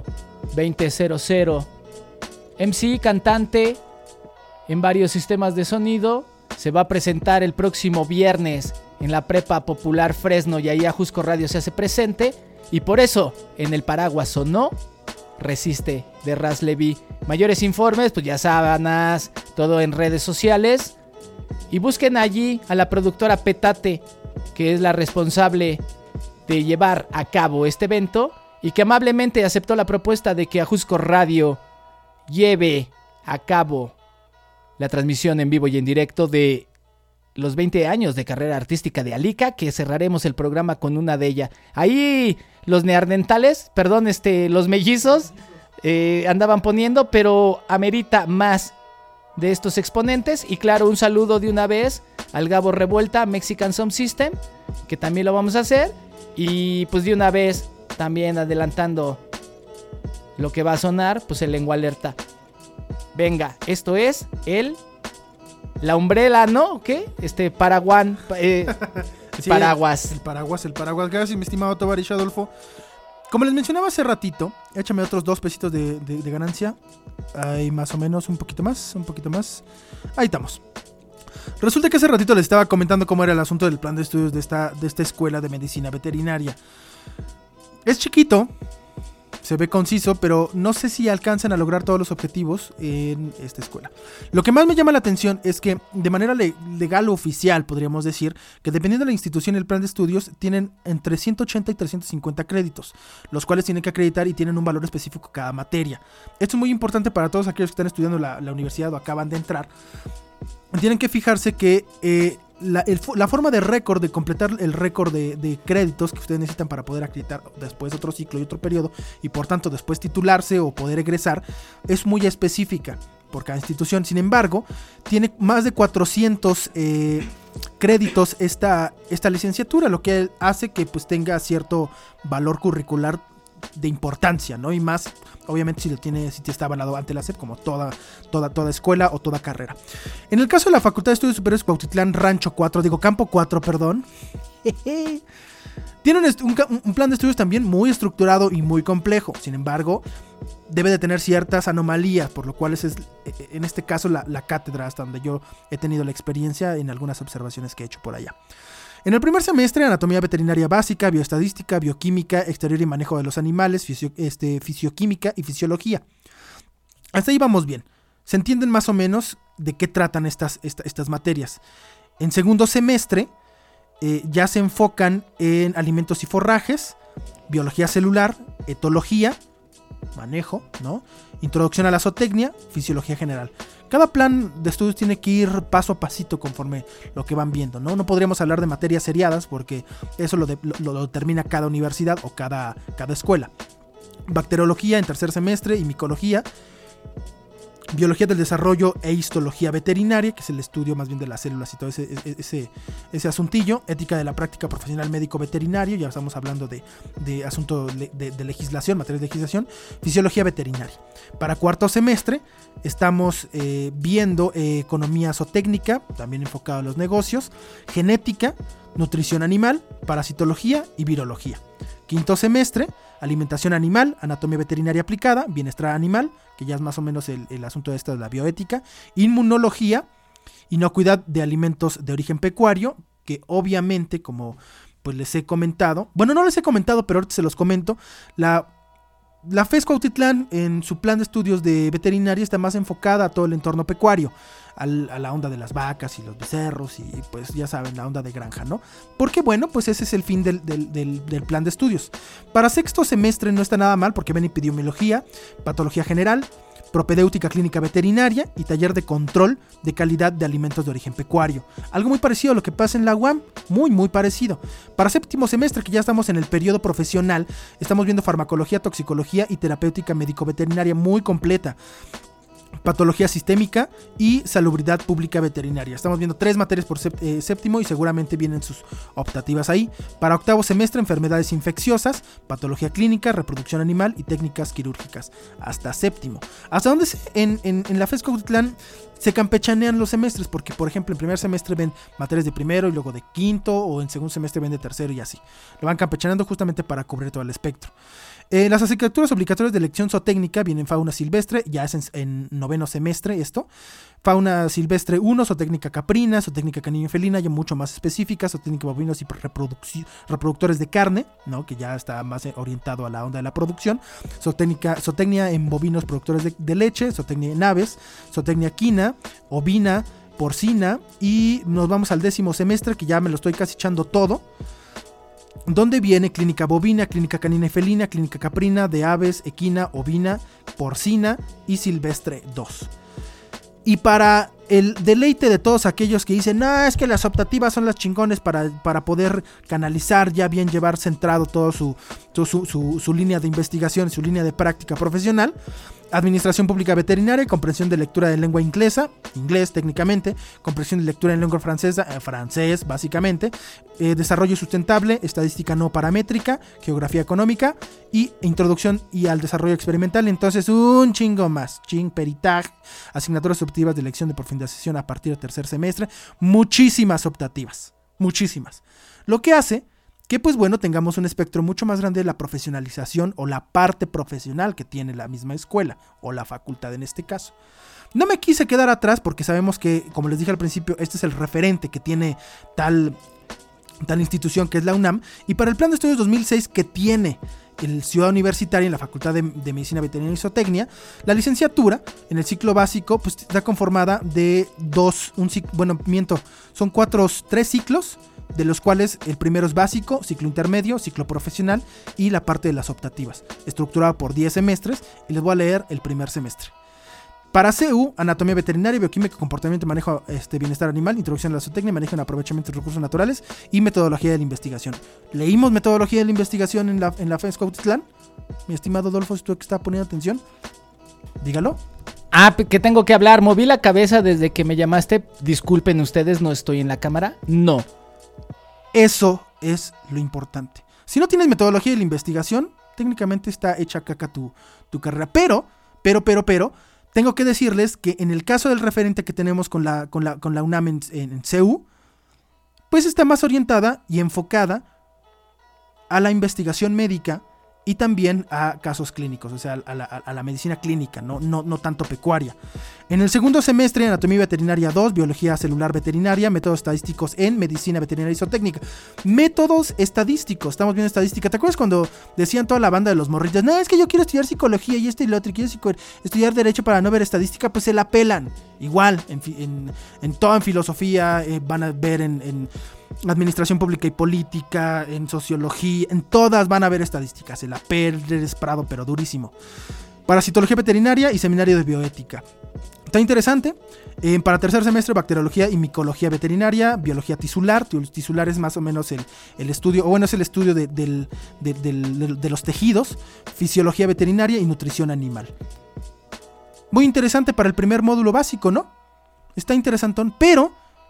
Speaker 3: 2000. MC, cantante en varios sistemas de sonido, se va a presentar el próximo viernes en la Prepa Popular Fresno, y ahí Ajusco Radio se hace presente, y por eso en el paraguas sonó Resiste de Raz Levi. Mayores informes, pues ya sábanas, todo en redes sociales, y busquen allí a la productora Petate, que es la responsable de llevar a cabo este evento y que amablemente aceptó la propuesta de que Ajusco Radio lleve a cabo la transmisión en vivo y en directo de los 20 años de carrera artística de Alika, que cerraremos el programa con una de ellas. Ahí los neandertales, los mellizos andaban poniendo, pero amerita más de estos exponentes. Y claro, un saludo de una vez al Gabo Revuelta, Mexican Sound System, que también lo vamos a hacer. Y pues de una vez también adelantando lo que va a sonar, pues el Lengua Alerta. Venga, esto es la umbrella, ¿no? ¿Qué? Paraguán,
Speaker 1: Sí,
Speaker 3: paraguas.
Speaker 1: El paraguas. Gracias, mi estimado Tovarish Adolfo. Como les mencionaba hace ratito, échame otros 2 pesitos de ganancia. Ahí más o menos, un poquito más. Ahí estamos. Resulta que hace ratito les estaba comentando cómo era el asunto del plan de estudios de esta escuela de medicina veterinaria. Es chiquito, se ve conciso, pero no sé si alcanzan a lograr todos los objetivos en esta escuela. Lo que más me llama la atención es que de manera legal o oficial, podríamos decir, que dependiendo de la institución y el plan de estudios, tienen entre 180 y 350 créditos, los cuales tienen que acreditar y tienen un valor específico cada materia. Esto es muy importante para todos aquellos que están estudiando la universidad o acaban de entrar. Tienen que fijarse que la forma de récord, de completar el récord de créditos que ustedes necesitan para poder acreditar después otro ciclo y otro periodo, y por tanto después titularse o poder egresar, es muy específica por cada institución. Sin embargo, tiene más de 400 créditos esta licenciatura, lo que hace que pues tenga cierto valor curricular de importancia, ¿no? Y más, obviamente, si te está avalado ante la SEP, como toda escuela o toda carrera. En el caso de la Facultad de Estudios Superiores Cuautitlán Campo 4, perdón. Tiene un plan de estudios también muy estructurado y muy complejo. Sin embargo, debe de tener ciertas anomalías, por lo cual es en este caso la cátedra, hasta donde yo he tenido la experiencia en algunas observaciones que he hecho por allá. En el primer semestre, anatomía veterinaria básica, bioestadística, bioquímica, exterior y manejo de los animales, fisioquímica y fisiología. Hasta ahí vamos bien. Se entienden más o menos de qué tratan estas materias. En segundo semestre, ya se enfocan en alimentos y forrajes, biología celular, etología, manejo, ¿no? Introducción a la zootecnia, fisiología general. Cada plan de estudios tiene que ir paso a pasito conforme lo que van viendo, ¿no? No podríamos hablar de materias seriadas porque eso lo determina cada universidad o cada escuela. Bacteriología en tercer semestre y micología. Biología del desarrollo e histología veterinaria, que es el estudio más bien de las células y todo ese asuntillo. Ética de la práctica profesional médico veterinario, ya estamos hablando de asunto de legislación, materias de legislación. Fisiología veterinaria. Para cuarto semestre estamos viendo economía zootécnica, también enfocado a los negocios, genética, nutrición animal, parasitología y virología. Quinto semestre, alimentación animal, anatomía veterinaria aplicada, bienestar animal, que ya es más o menos el asunto de la bioética, inmunología, inocuidad de alimentos de origen pecuario, que obviamente, como pues les he comentado, bueno, no les he comentado, pero ahorita se los comento, la FES Cuautitlán en su plan de estudios de veterinaria está más enfocada a todo el entorno pecuario, a la onda de las vacas y los becerros y pues ya saben, la onda de granja, ¿no? Porque bueno, pues ese es el fin del plan de estudios. Para sexto semestre no está nada mal porque ven epidemiología, patología general, propedéutica clínica veterinaria y taller de control de calidad de alimentos de origen pecuario. Algo muy parecido a lo que pasa en la UAM, muy parecido. Para séptimo semestre, que ya estamos en el periodo profesional, estamos viendo farmacología, toxicología y terapéutica médico-veterinaria muy completa. Patología sistémica y salubridad pública veterinaria. Estamos viendo 3 materias por séptimo y seguramente vienen sus optativas ahí. Para octavo semestre, enfermedades infecciosas, patología clínica, reproducción animal y técnicas quirúrgicas. Hasta séptimo. Hasta donde en la FES Cuautitlán se campechanean los semestres, porque por ejemplo en primer semestre ven materias de primero y luego de quinto, o en segundo semestre ven de tercero y así. Lo van campechaneando justamente para cubrir todo el espectro. Las asignaturas obligatorias de elección zootécnica vienen fauna silvestre, ya es en noveno semestre esto. Fauna silvestre 1, zootécnica caprina, zootécnica canina y felina, ya mucho más específicas, zootécnica bovinos y reproductores de carne, ¿no? Que ya está más orientado a la onda de la producción. Zootecnia en bovinos productores de leche, zootecnia en aves, zootecnia equina, ovina, porcina, y nos vamos al décimo semestre, que ya me lo estoy casi echando todo, donde viene clínica bovina, clínica canina y felina, clínica caprina, de aves, equina, ovina, porcina y silvestre 2. Y para el deleite de todos aquellos que dicen, es que las optativas son las chingones para poder canalizar, ya bien llevar centrado todo su línea de investigación, su línea de práctica profesional. Administración pública veterinaria, comprensión de lectura de lengua inglés técnicamente, comprensión de lectura en lengua francesa, francés básicamente, desarrollo sustentable, estadística no paramétrica, geografía económica y introducción y al desarrollo experimental. Entonces un chingo más, peritaje, asignaturas optativas de elección de profundización a partir del tercer semestre, muchísimas optativas, muchísimas. Lo que hace que pues bueno, tengamos un espectro mucho más grande de la profesionalización o la parte profesional que tiene la misma escuela o la facultad en este caso. No me quise quedar atrás porque sabemos que, como les dije al principio, este es el referente que tiene tal institución que es la UNAM, y para el plan de estudios 2006 que tiene el Ciudad Universitaria en la Facultad de Medicina Veterinaria y Zootecnia, la licenciatura en el ciclo básico pues está conformada de son 3 ciclos, de los cuales el primero es básico, ciclo intermedio, ciclo profesional y la parte de las optativas, estructurado por 10 semestres, y les voy a leer el primer semestre. Para CEU, anatomía veterinaria, bioquímica, comportamiento y manejo bienestar animal, introducción a la zootecnia, manejo y aprovechamiento de recursos naturales y metodología de la investigación. Leímos metodología de la investigación en la FES Cuautitlán. Mi estimado Adolfo, si tú que está poniendo atención, dígalo.
Speaker 3: ¿Qué tengo que hablar? Moví la cabeza desde que me llamaste. Disculpen ustedes, no estoy en la cámara. No.
Speaker 1: Eso es lo importante. Si no tienes metodología de la investigación, técnicamente está hecha caca tu carrera. Pero, tengo que decirles que en el caso del referente que tenemos con la UNAM en CEU, pues está más orientada y enfocada a la investigación médica y también a casos clínicos, o sea, a la medicina clínica, no tanto pecuaria. En el segundo semestre, anatomía veterinaria 2, biología celular veterinaria, métodos estadísticos en medicina veterinaria y zootécnica. Métodos estadísticos, estamos viendo estadística. ¿Te acuerdas cuando decían toda la banda de los morrillos? No, es que yo quiero estudiar psicología y esto y lo otro, quiero estudiar derecho para no ver estadística, pues se la pelan. Igual, en toda filosofía, van a ver en administración pública y política, en sociología, en todas van a haber estadísticas. Se la Pérez Prado, pero durísimo. Parasitología veterinaria y seminario de bioética. Está interesante. Para tercer semestre, bacteriología y micología veterinaria, biología tisular. Tisular es más o menos el estudio, o bueno, es el estudio de los tejidos, fisiología veterinaria y nutrición animal. Muy interesante para el primer módulo básico, ¿no? Está interesantón, pero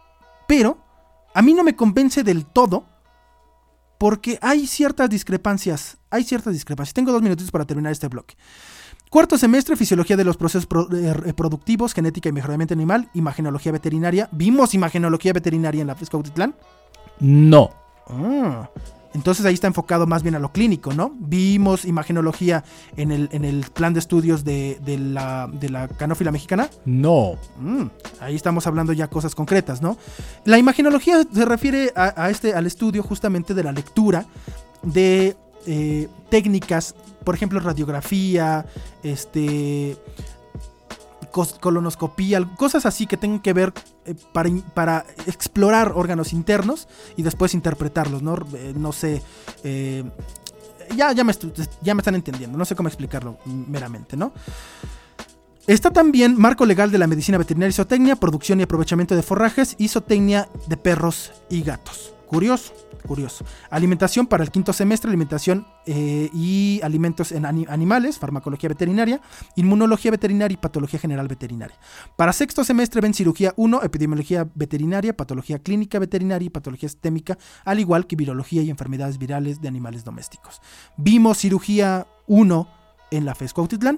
Speaker 1: a mí no me convence del todo porque hay ciertas discrepancias. Tengo 2 minutitos para terminar este bloque. Cuarto semestre, fisiología de los procesos productivos, genética y mejoramiento animal, imagenología veterinaria. ¿Vimos imagenología veterinaria en la FES Cuautitlán?
Speaker 3: No.
Speaker 1: Entonces ahí está enfocado más bien a lo clínico, ¿no? Vimos imagenología en el plan de estudios de la canófila mexicana.
Speaker 3: No.
Speaker 1: Ahí estamos hablando ya cosas concretas, ¿no? La imagenología se refiere al estudio justamente de la lectura de técnicas, por ejemplo, radiografía, colonoscopía, cosas así que tengan que ver para explorar órganos internos y después interpretarlos, ¿no? No sé, ya me están entendiendo, no sé cómo explicarlo meramente, ¿no? Está también marco legal de la medicina veterinaria y zootecnia, producción y aprovechamiento de forrajes y zootecnia de perros y gatos. Curioso. Alimentación para el quinto semestre, alimentación y alimentos en animales, farmacología veterinaria, inmunología veterinaria y patología general veterinaria. Para sexto semestre ven cirugía 1, epidemiología veterinaria, patología clínica veterinaria y patología sistémica, al igual que virología y enfermedades virales de animales domésticos. ¿Vimos cirugía 1 en la FES Cuautitlán?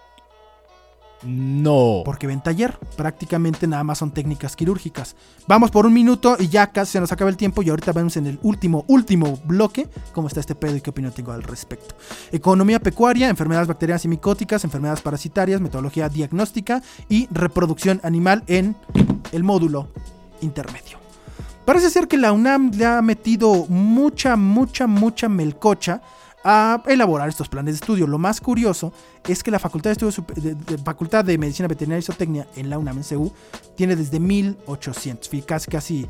Speaker 3: No.
Speaker 1: Porque ven taller, prácticamente nada más son técnicas quirúrgicas. Vamos por 1 minuto y ya casi se nos acaba el tiempo y ahorita vemos en el último bloque cómo está este pedo y qué opinión tengo al respecto. Economía pecuaria, enfermedades bacterianas y micóticas, enfermedades parasitarias, metodología diagnóstica y reproducción animal en el módulo intermedio. Parece ser que la UNAM le ha metido mucha melcocha a elaborar estos planes de estudio. Lo más curioso es que la Facultad Facultad de Medicina Veterinaria y Zootecnia en la UNAM en CEU tiene desde 1800, casi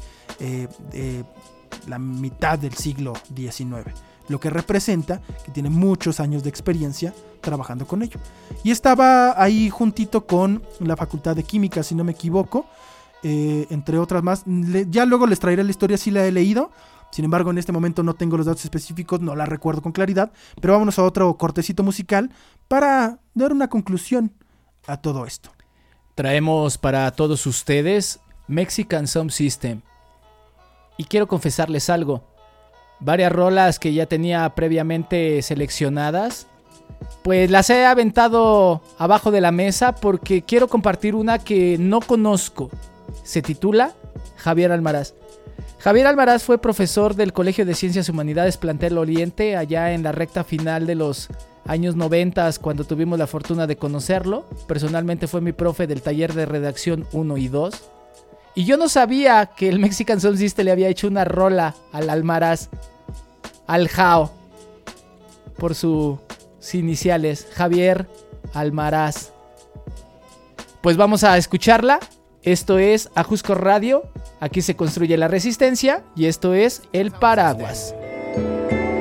Speaker 1: la mitad del siglo XIX, lo que representa que tiene muchos años de experiencia trabajando con ello. Y estaba ahí juntito con la Facultad de Química, si no me equivoco, entre otras más. Ya luego les traeré la historia, si la he leído. Sin embargo, en este momento no tengo los datos específicos, no la recuerdo con claridad, pero vámonos a otro cortecito musical para dar una conclusión a todo esto.
Speaker 3: Traemos para todos ustedes Mexican Sound System. Y quiero confesarles algo. Varias rolas que ya tenía previamente seleccionadas, pues las he aventado abajo de la mesa porque quiero compartir una que no conozco. Se titula Javier Almaraz. Javier Almaraz fue profesor del Colegio de Ciencias y Humanidades Plantel Oriente allá en la recta final de los años 90, cuando tuvimos la fortuna de conocerlo. Personalmente fue mi profe del taller de redacción 1 y 2. Y yo no sabía que el Mexican Sound System le había hecho una rola al Almaraz, al Jao, por sus iniciales, Javier Almaraz. Pues vamos a escucharla. Esto es Ajusco Radio, aquí se construye la resistencia y esto es El Paraguas.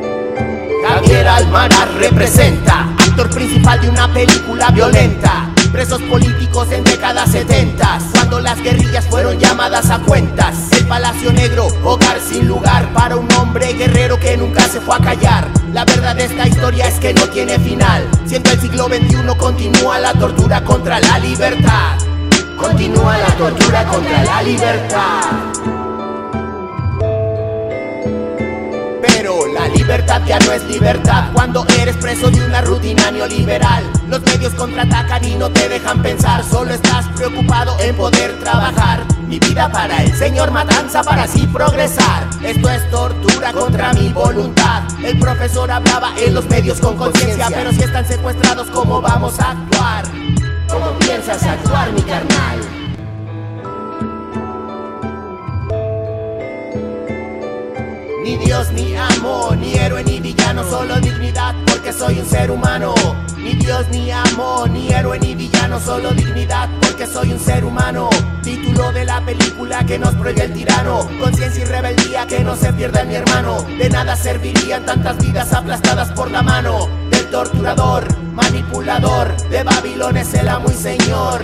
Speaker 7: Javier Almaraz representa, actor principal de una película violenta, presos políticos en décadas 70, cuando las guerrillas fueron llamadas a cuentas. El Palacio Negro, hogar sin lugar para un hombre guerrero que nunca se fue a callar. La verdad de esta historia es que no tiene final. Siendo el siglo XXI continúa la tortura contra la libertad. Continúa la tortura contra la libertad. Pero la libertad ya no es libertad cuando eres preso de una rutina neoliberal. Los medios contraatacan y no te dejan pensar, solo estás preocupado en poder trabajar. Mi vida para el señor Matanza para así progresar. Esto es tortura contra mi voluntad. El profesor hablaba en los medios con conciencia, pero si están secuestrados, ¿cómo vamos a actuar? ¿Cómo piensas actuar, mi carnal? Ni Dios, ni amo, ni héroe, ni villano, solo dignidad porque soy un ser humano. Ni Dios, ni amo, ni héroe, ni villano, solo dignidad porque soy un ser humano. Título de la película que nos prohíbe el tirano. Conciencia y rebeldía que no se pierda en mi hermano. De nada servirían tantas vidas aplastadas por la mano del torturador, manipulador de Babilón es el amo y señor.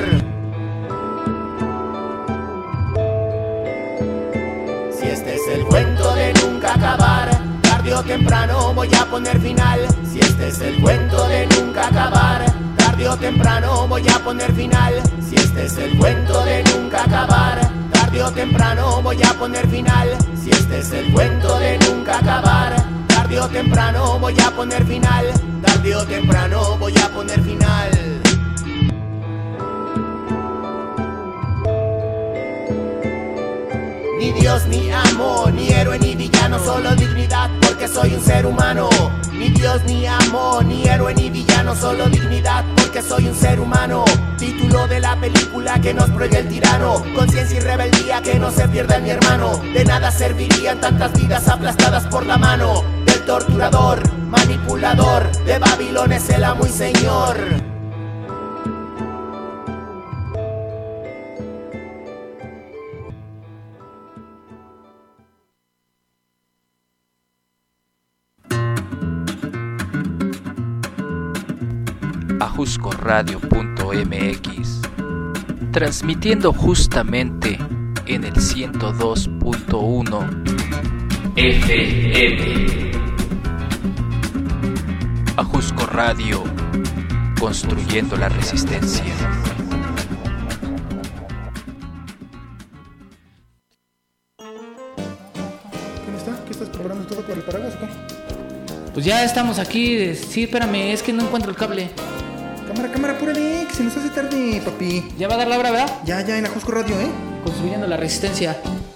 Speaker 7: Si este es el cuento de nunca acabar, tarde o temprano voy a poner final. Si este es el cuento de nunca acabar, tarde o temprano voy a poner final. Si este es el cuento de nunca acabar, tarde o temprano voy a poner final. Si este es el cuento de nunca acabar, tarde o temprano voy a poner final. Tarde o temprano voy a poner final. Ni Dios, ni amo, ni héroe, ni villano, solo dignidad porque soy un ser humano. Ni Dios, ni amo, ni héroe, ni villano, solo dignidad porque soy un ser humano. Título de la película que nos prohíbe el tirano. Conciencia y rebeldía que no se pierda en mi hermano. De nada servirían tantas vidas aplastadas por la mano del torturador, manipulador de Babilón es el amo y señor.
Speaker 3: ajuscoradio.mx, transmitiendo justamente en el 102.1 FM. Ajusco Radio, construyendo la resistencia.
Speaker 1: ¿Cómo está? ¿Qué estás programando todo por el paraguas, ¿qué?
Speaker 3: Pues ya estamos aquí. Sí, espérame, es que no encuentro el cable.
Speaker 1: Cámara, apúrale, que se nos hace tarde, papi.
Speaker 3: Ya va a dar la hora, ¿verdad?
Speaker 1: Ya, en Ajusco Radio,
Speaker 3: Construyendo la resistencia.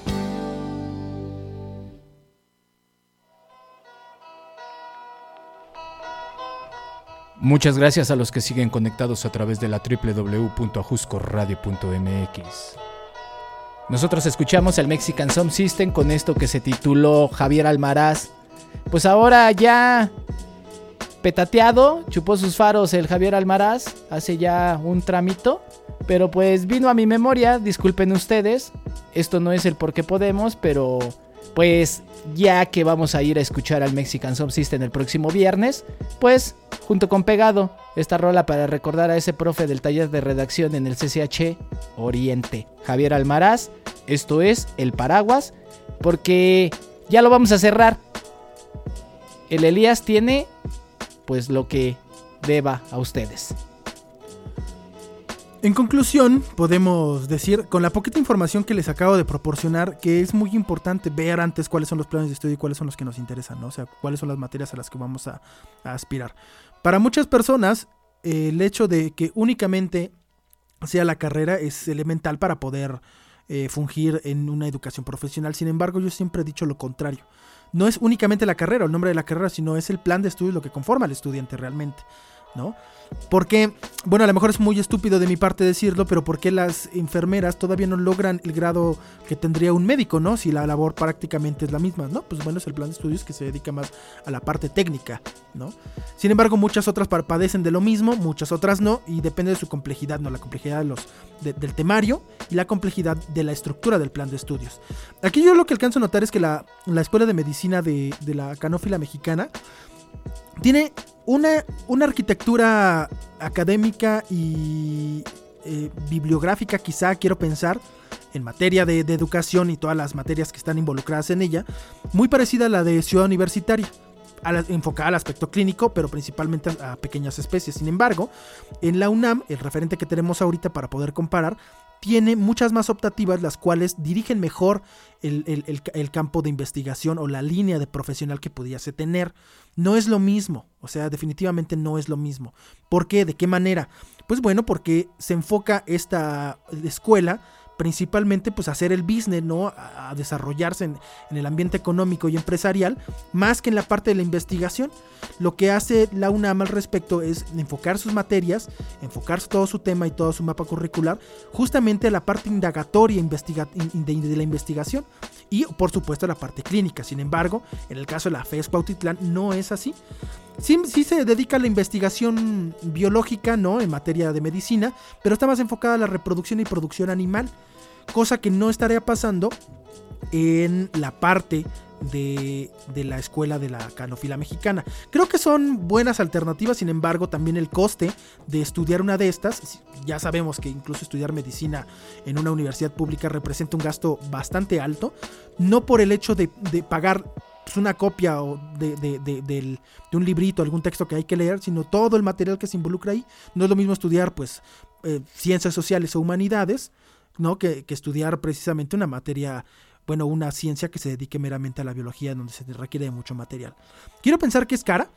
Speaker 3: Muchas gracias a los que siguen conectados a través de la www.ajuscoradio.mx. Nosotros escuchamos al Mexican Sound System con esto que se tituló Javier Almaraz. Pues ahora ya petateado, chupó sus faros el Javier Almaraz hace ya un tramito, pero pues vino a mi memoria, disculpen ustedes, esto no es el Porque Podemos, pero pues ya que vamos a ir a escuchar al Mexican Sound System el próximo viernes, pues junto con Pegado, esta rola para recordar a ese profe del taller de redacción en el CCH Oriente, Javier Almaraz. Esto es El Paraguas, porque ya lo vamos a cerrar. El Elías tiene pues lo que deba a ustedes.
Speaker 1: En conclusión, podemos decir, con la poquita información que les acabo de proporcionar, que es muy importante ver antes cuáles son los planes de estudio y cuáles son los que nos interesan, ¿no? O sea, cuáles son las materias a las que vamos a aspirar. Para muchas personas, el hecho de que únicamente sea la carrera es elemental para poder fungir en una educación profesional. Sin embargo, yo siempre he dicho lo contrario. No es únicamente la carrera o el nombre de la carrera, sino es el plan de estudio lo que conforma al estudiante realmente, ¿no? Porque, bueno, a lo mejor es muy estúpido de mi parte decirlo, pero ¿por qué las enfermeras todavía no logran el grado que tendría un médico, ¿no? Si la labor prácticamente es la misma, ¿no? Pues bueno, es el plan de estudios que se dedica más a la parte técnica, ¿no? Sin embargo, muchas otras padecen de lo mismo, muchas otras no, y depende de su complejidad, ¿no? La complejidad del temario y la complejidad de la estructura del plan de estudios. Aquí yo lo que alcanzo a notar es que la Escuela de Medicina de la Canófila Mexicana tiene una arquitectura académica y bibliográfica, quizá, quiero pensar, en materia de educación y todas las materias que están involucradas en ella, muy parecida a la de Ciudad Universitaria, enfocada al aspecto clínico, pero principalmente a pequeñas especies. Sin embargo, en la UNAM, el referente que tenemos ahorita para poder comparar, tiene muchas más optativas, las cuales dirigen mejor el campo de investigación o la línea de profesional que pudiese tener. No es lo mismo, o sea, definitivamente no es lo mismo. ¿Por qué? ¿De qué manera? Pues bueno, porque se enfoca esta escuela principalmente pues a hacer el business, ¿no? A desarrollarse en el ambiente económico y empresarial, más que en la parte de la investigación. Lo que hace la UNAM al respecto es enfocar sus materias, enfocar todo su tema y todo su mapa curricular justamente a la parte indagatoria de la investigación y por supuesto a la parte clínica. Sin embargo, en el caso de la FES Cuautitlán no es así. Sí se dedica a la investigación biológica, ¿no? En materia de medicina, pero está más enfocada a la reproducción y producción animal, cosa que no estaría pasando en la parte de la escuela de la Canofila Mexicana. Creo que son buenas alternativas, sin embargo, también el coste de estudiar una de estas, ya sabemos que incluso estudiar medicina en una universidad pública representa un gasto bastante alto, no por el hecho de pagar pues una copia o de un librito, algún texto que hay que leer, sino todo el material que se involucra ahí. No es lo mismo estudiar pues ciencias sociales o humanidades, ¿no? que estudiar precisamente una materia, bueno, una ciencia que se dedique meramente a la biología, donde se requiere de mucho material. Quiero pensar que es cara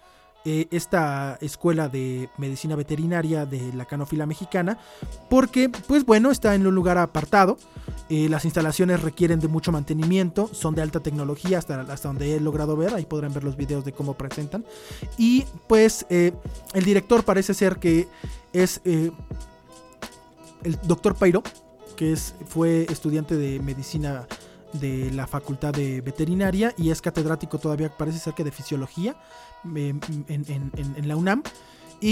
Speaker 1: esta escuela de medicina veterinaria de la Canofila Mexicana, porque pues bueno, está en un lugar apartado, las instalaciones requieren de mucho mantenimiento, son de alta tecnología hasta donde he logrado ver, ahí podrán ver los videos de cómo presentan, y pues el director parece ser que es el doctor Pairo, que fue estudiante de medicina de la facultad de veterinaria y es catedrático todavía, parece ser que de fisiología en la UNAM, y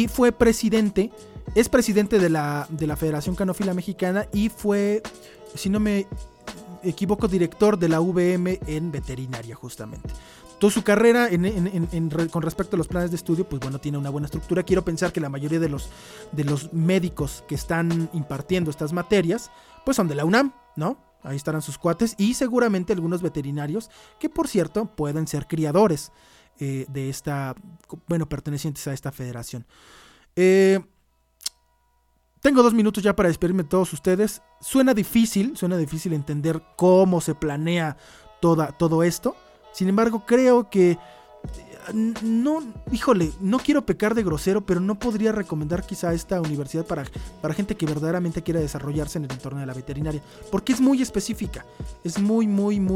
Speaker 1: es presidente de la Federación Canófila Mexicana y fue, si no me equivoco, director de la UVM en veterinaria justamente. Toda su carrera con respecto a los planes de estudio, pues bueno, tiene una buena estructura. Quiero pensar que la mayoría de los médicos que están impartiendo estas materias, pues son de la UNAM, ¿no? Ahí estarán sus cuates y seguramente algunos veterinarios que, por cierto, pueden ser criadores de esta, bueno, pertenecientes a esta federación. Tengo 2 minutos ya para despedirme de todos ustedes. Suena difícil entender cómo se planea todo esto. Sin embargo, creo que no quiero pecar de grosero, pero no podría recomendar quizá esta universidad para gente que verdaderamente quiera desarrollarse en el entorno de la veterinaria, porque es muy específica, es muy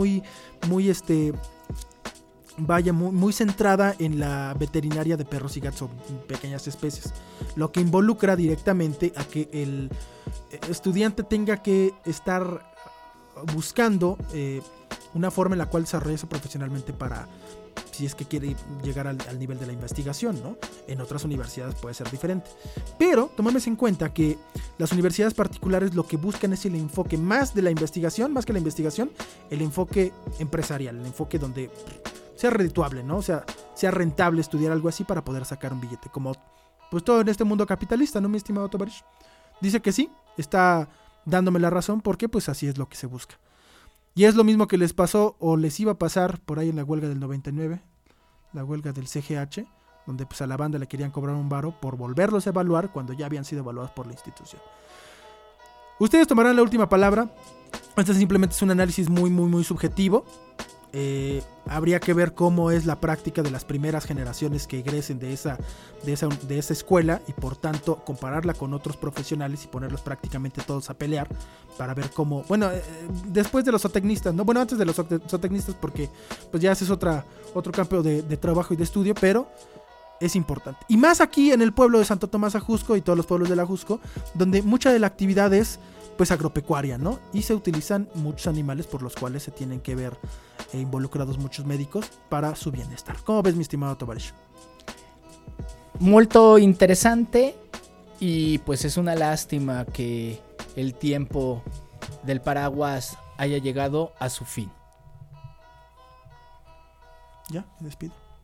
Speaker 1: centrada en la veterinaria de perros y gatos o pequeñas especies, lo que involucra directamente a que el estudiante tenga que estar buscando una forma en la cual desarrollarse profesionalmente para, si es que quiere llegar al nivel de la investigación, ¿no? En otras universidades puede ser diferente. Pero tomemos en cuenta que las universidades particulares lo que buscan es el enfoque más que la investigación, el enfoque empresarial, el enfoque donde sea redituable, ¿no? O sea, sea rentable estudiar algo así para poder sacar un billete, como pues todo en este mundo capitalista, ¿no, mi estimado Tovarish? Dice que sí, está dándome la razón porque pues así es lo que se busca. Y es lo mismo que les pasó o les iba a pasar por ahí en la huelga del 99, la huelga del CGH, donde pues a la banda le querían cobrar un varo por volverlos a evaluar cuando ya habían sido evaluados por la institución. Ustedes tomarán la última palabra. Este simplemente es un análisis muy subjetivo. Habría que ver cómo es la práctica de las primeras generaciones que egresen de esa escuela y por tanto compararla con otros profesionales y ponerlos prácticamente todos a pelear para ver cómo, bueno, después de los zootecnistas, ¿no? Bueno, antes de los zootecnistas, porque pues ya ese es otro campo de trabajo y de estudio, pero es importante. Y más aquí en el pueblo de Santo Tomás Ajusco y todos los pueblos de la Ajusco, donde mucha de la actividad es pues agropecuaria, ¿no? Y se utilizan muchos animales por los cuales se tienen que ver involucrados muchos médicos para su bienestar. ¿Cómo ves, mi estimado Tovarish?
Speaker 3: Molto interesante y pues es una lástima que el tiempo del paraguas haya llegado a su fin.
Speaker 1: Ya, me despido.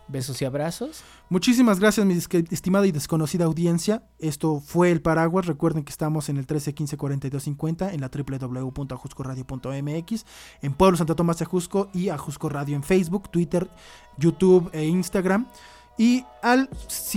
Speaker 3: Besos y abrazos.
Speaker 1: Muchísimas gracias, mi estimada y desconocida audiencia. Esto fue El Paraguas. Recuerden que estamos en el 1315-4250 en la www.ajuscoradio.mx, en Pueblo Santo Tomás de Ajusco y Ajusco Radio en Facebook, Twitter, YouTube e Instagram. Y al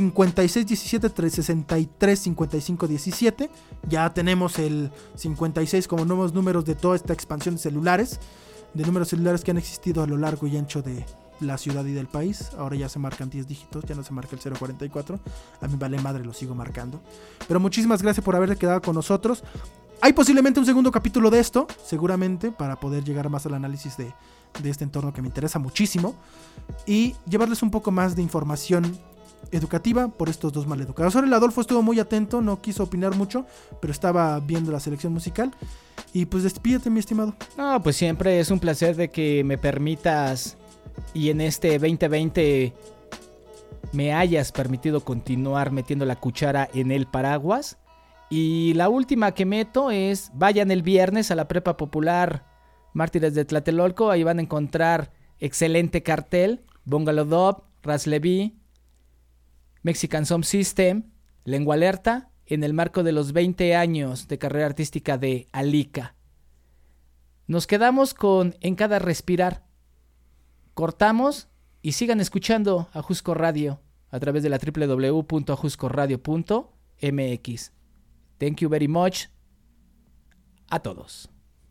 Speaker 1: 5617-363-5517 ya tenemos el 56 como nuevos números de toda esta expansión de celulares, de números celulares que han existido a lo largo y ancho de la ciudad y del país. Ahora ya se marcan 10 dígitos, ya no se marca el 044. A mí vale madre, lo sigo marcando. Pero muchísimas gracias por haber quedado con nosotros. Hay posiblemente un segundo capítulo de esto, seguramente, para poder llegar más al análisis de este entorno que me interesa muchísimo y llevarles un poco más de información educativa por estos dos maleducados. Ahora el Adolfo estuvo muy atento, no quiso opinar mucho, pero estaba viendo la selección musical. Y pues despídete, mi estimado.
Speaker 3: No, pues siempre es un placer de que me permitas y en este 2020 me hayas permitido continuar metiendo la cuchara en el paraguas. Y la última que meto es: vayan el viernes a la Prepa Popular Mártires de Tlatelolco, ahí van a encontrar excelente cartel: Bungalow Dub, Ras Levi, Mexican Sound System, Lengua Alerta, en el marco de los 20 años de carrera artística de Alica. Nos quedamos con En Cada Respirar. Cortamos y sigan escuchando Ajusco Radio a través de la www.ajuscoradio.mx. Thank you very much a todos.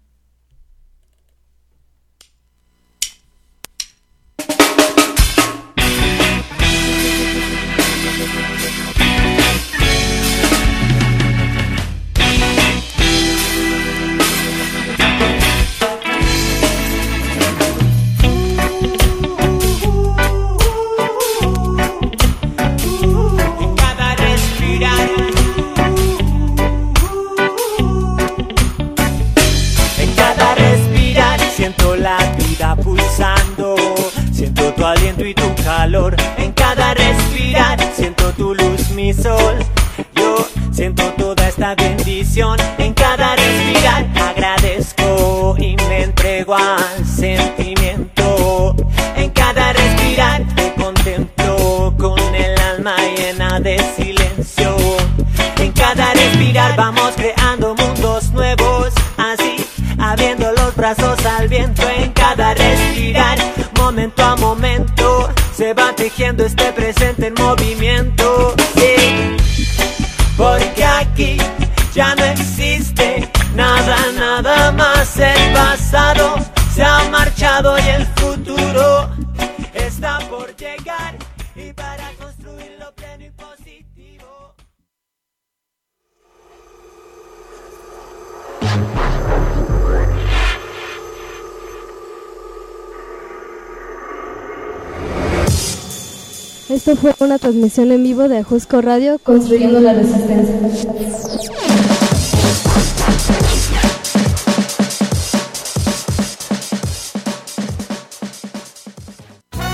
Speaker 8: Siento la vida pulsando, siento tu aliento y tu calor. En cada respirar siento tu luz, mi sol. Yo siento toda esta bendición. En cada respirar agradezco y me entrego al sentimiento. En cada respirar te contemplo con el alma llena de silencio. En cada respirar vamos creando mundos nuevos, así abriendo los brazos al viento. En cada respirar, momento a momento, se va tejiendo este presente en movimiento. Sí, porque aquí ya no existe nada, nada más. El pasado se ha marchado y el futuro está por llegar, y para construirlo pleno y positivo.
Speaker 9: Esto fue una transmisión en vivo de Ajusco Radio, construyendo la resistencia.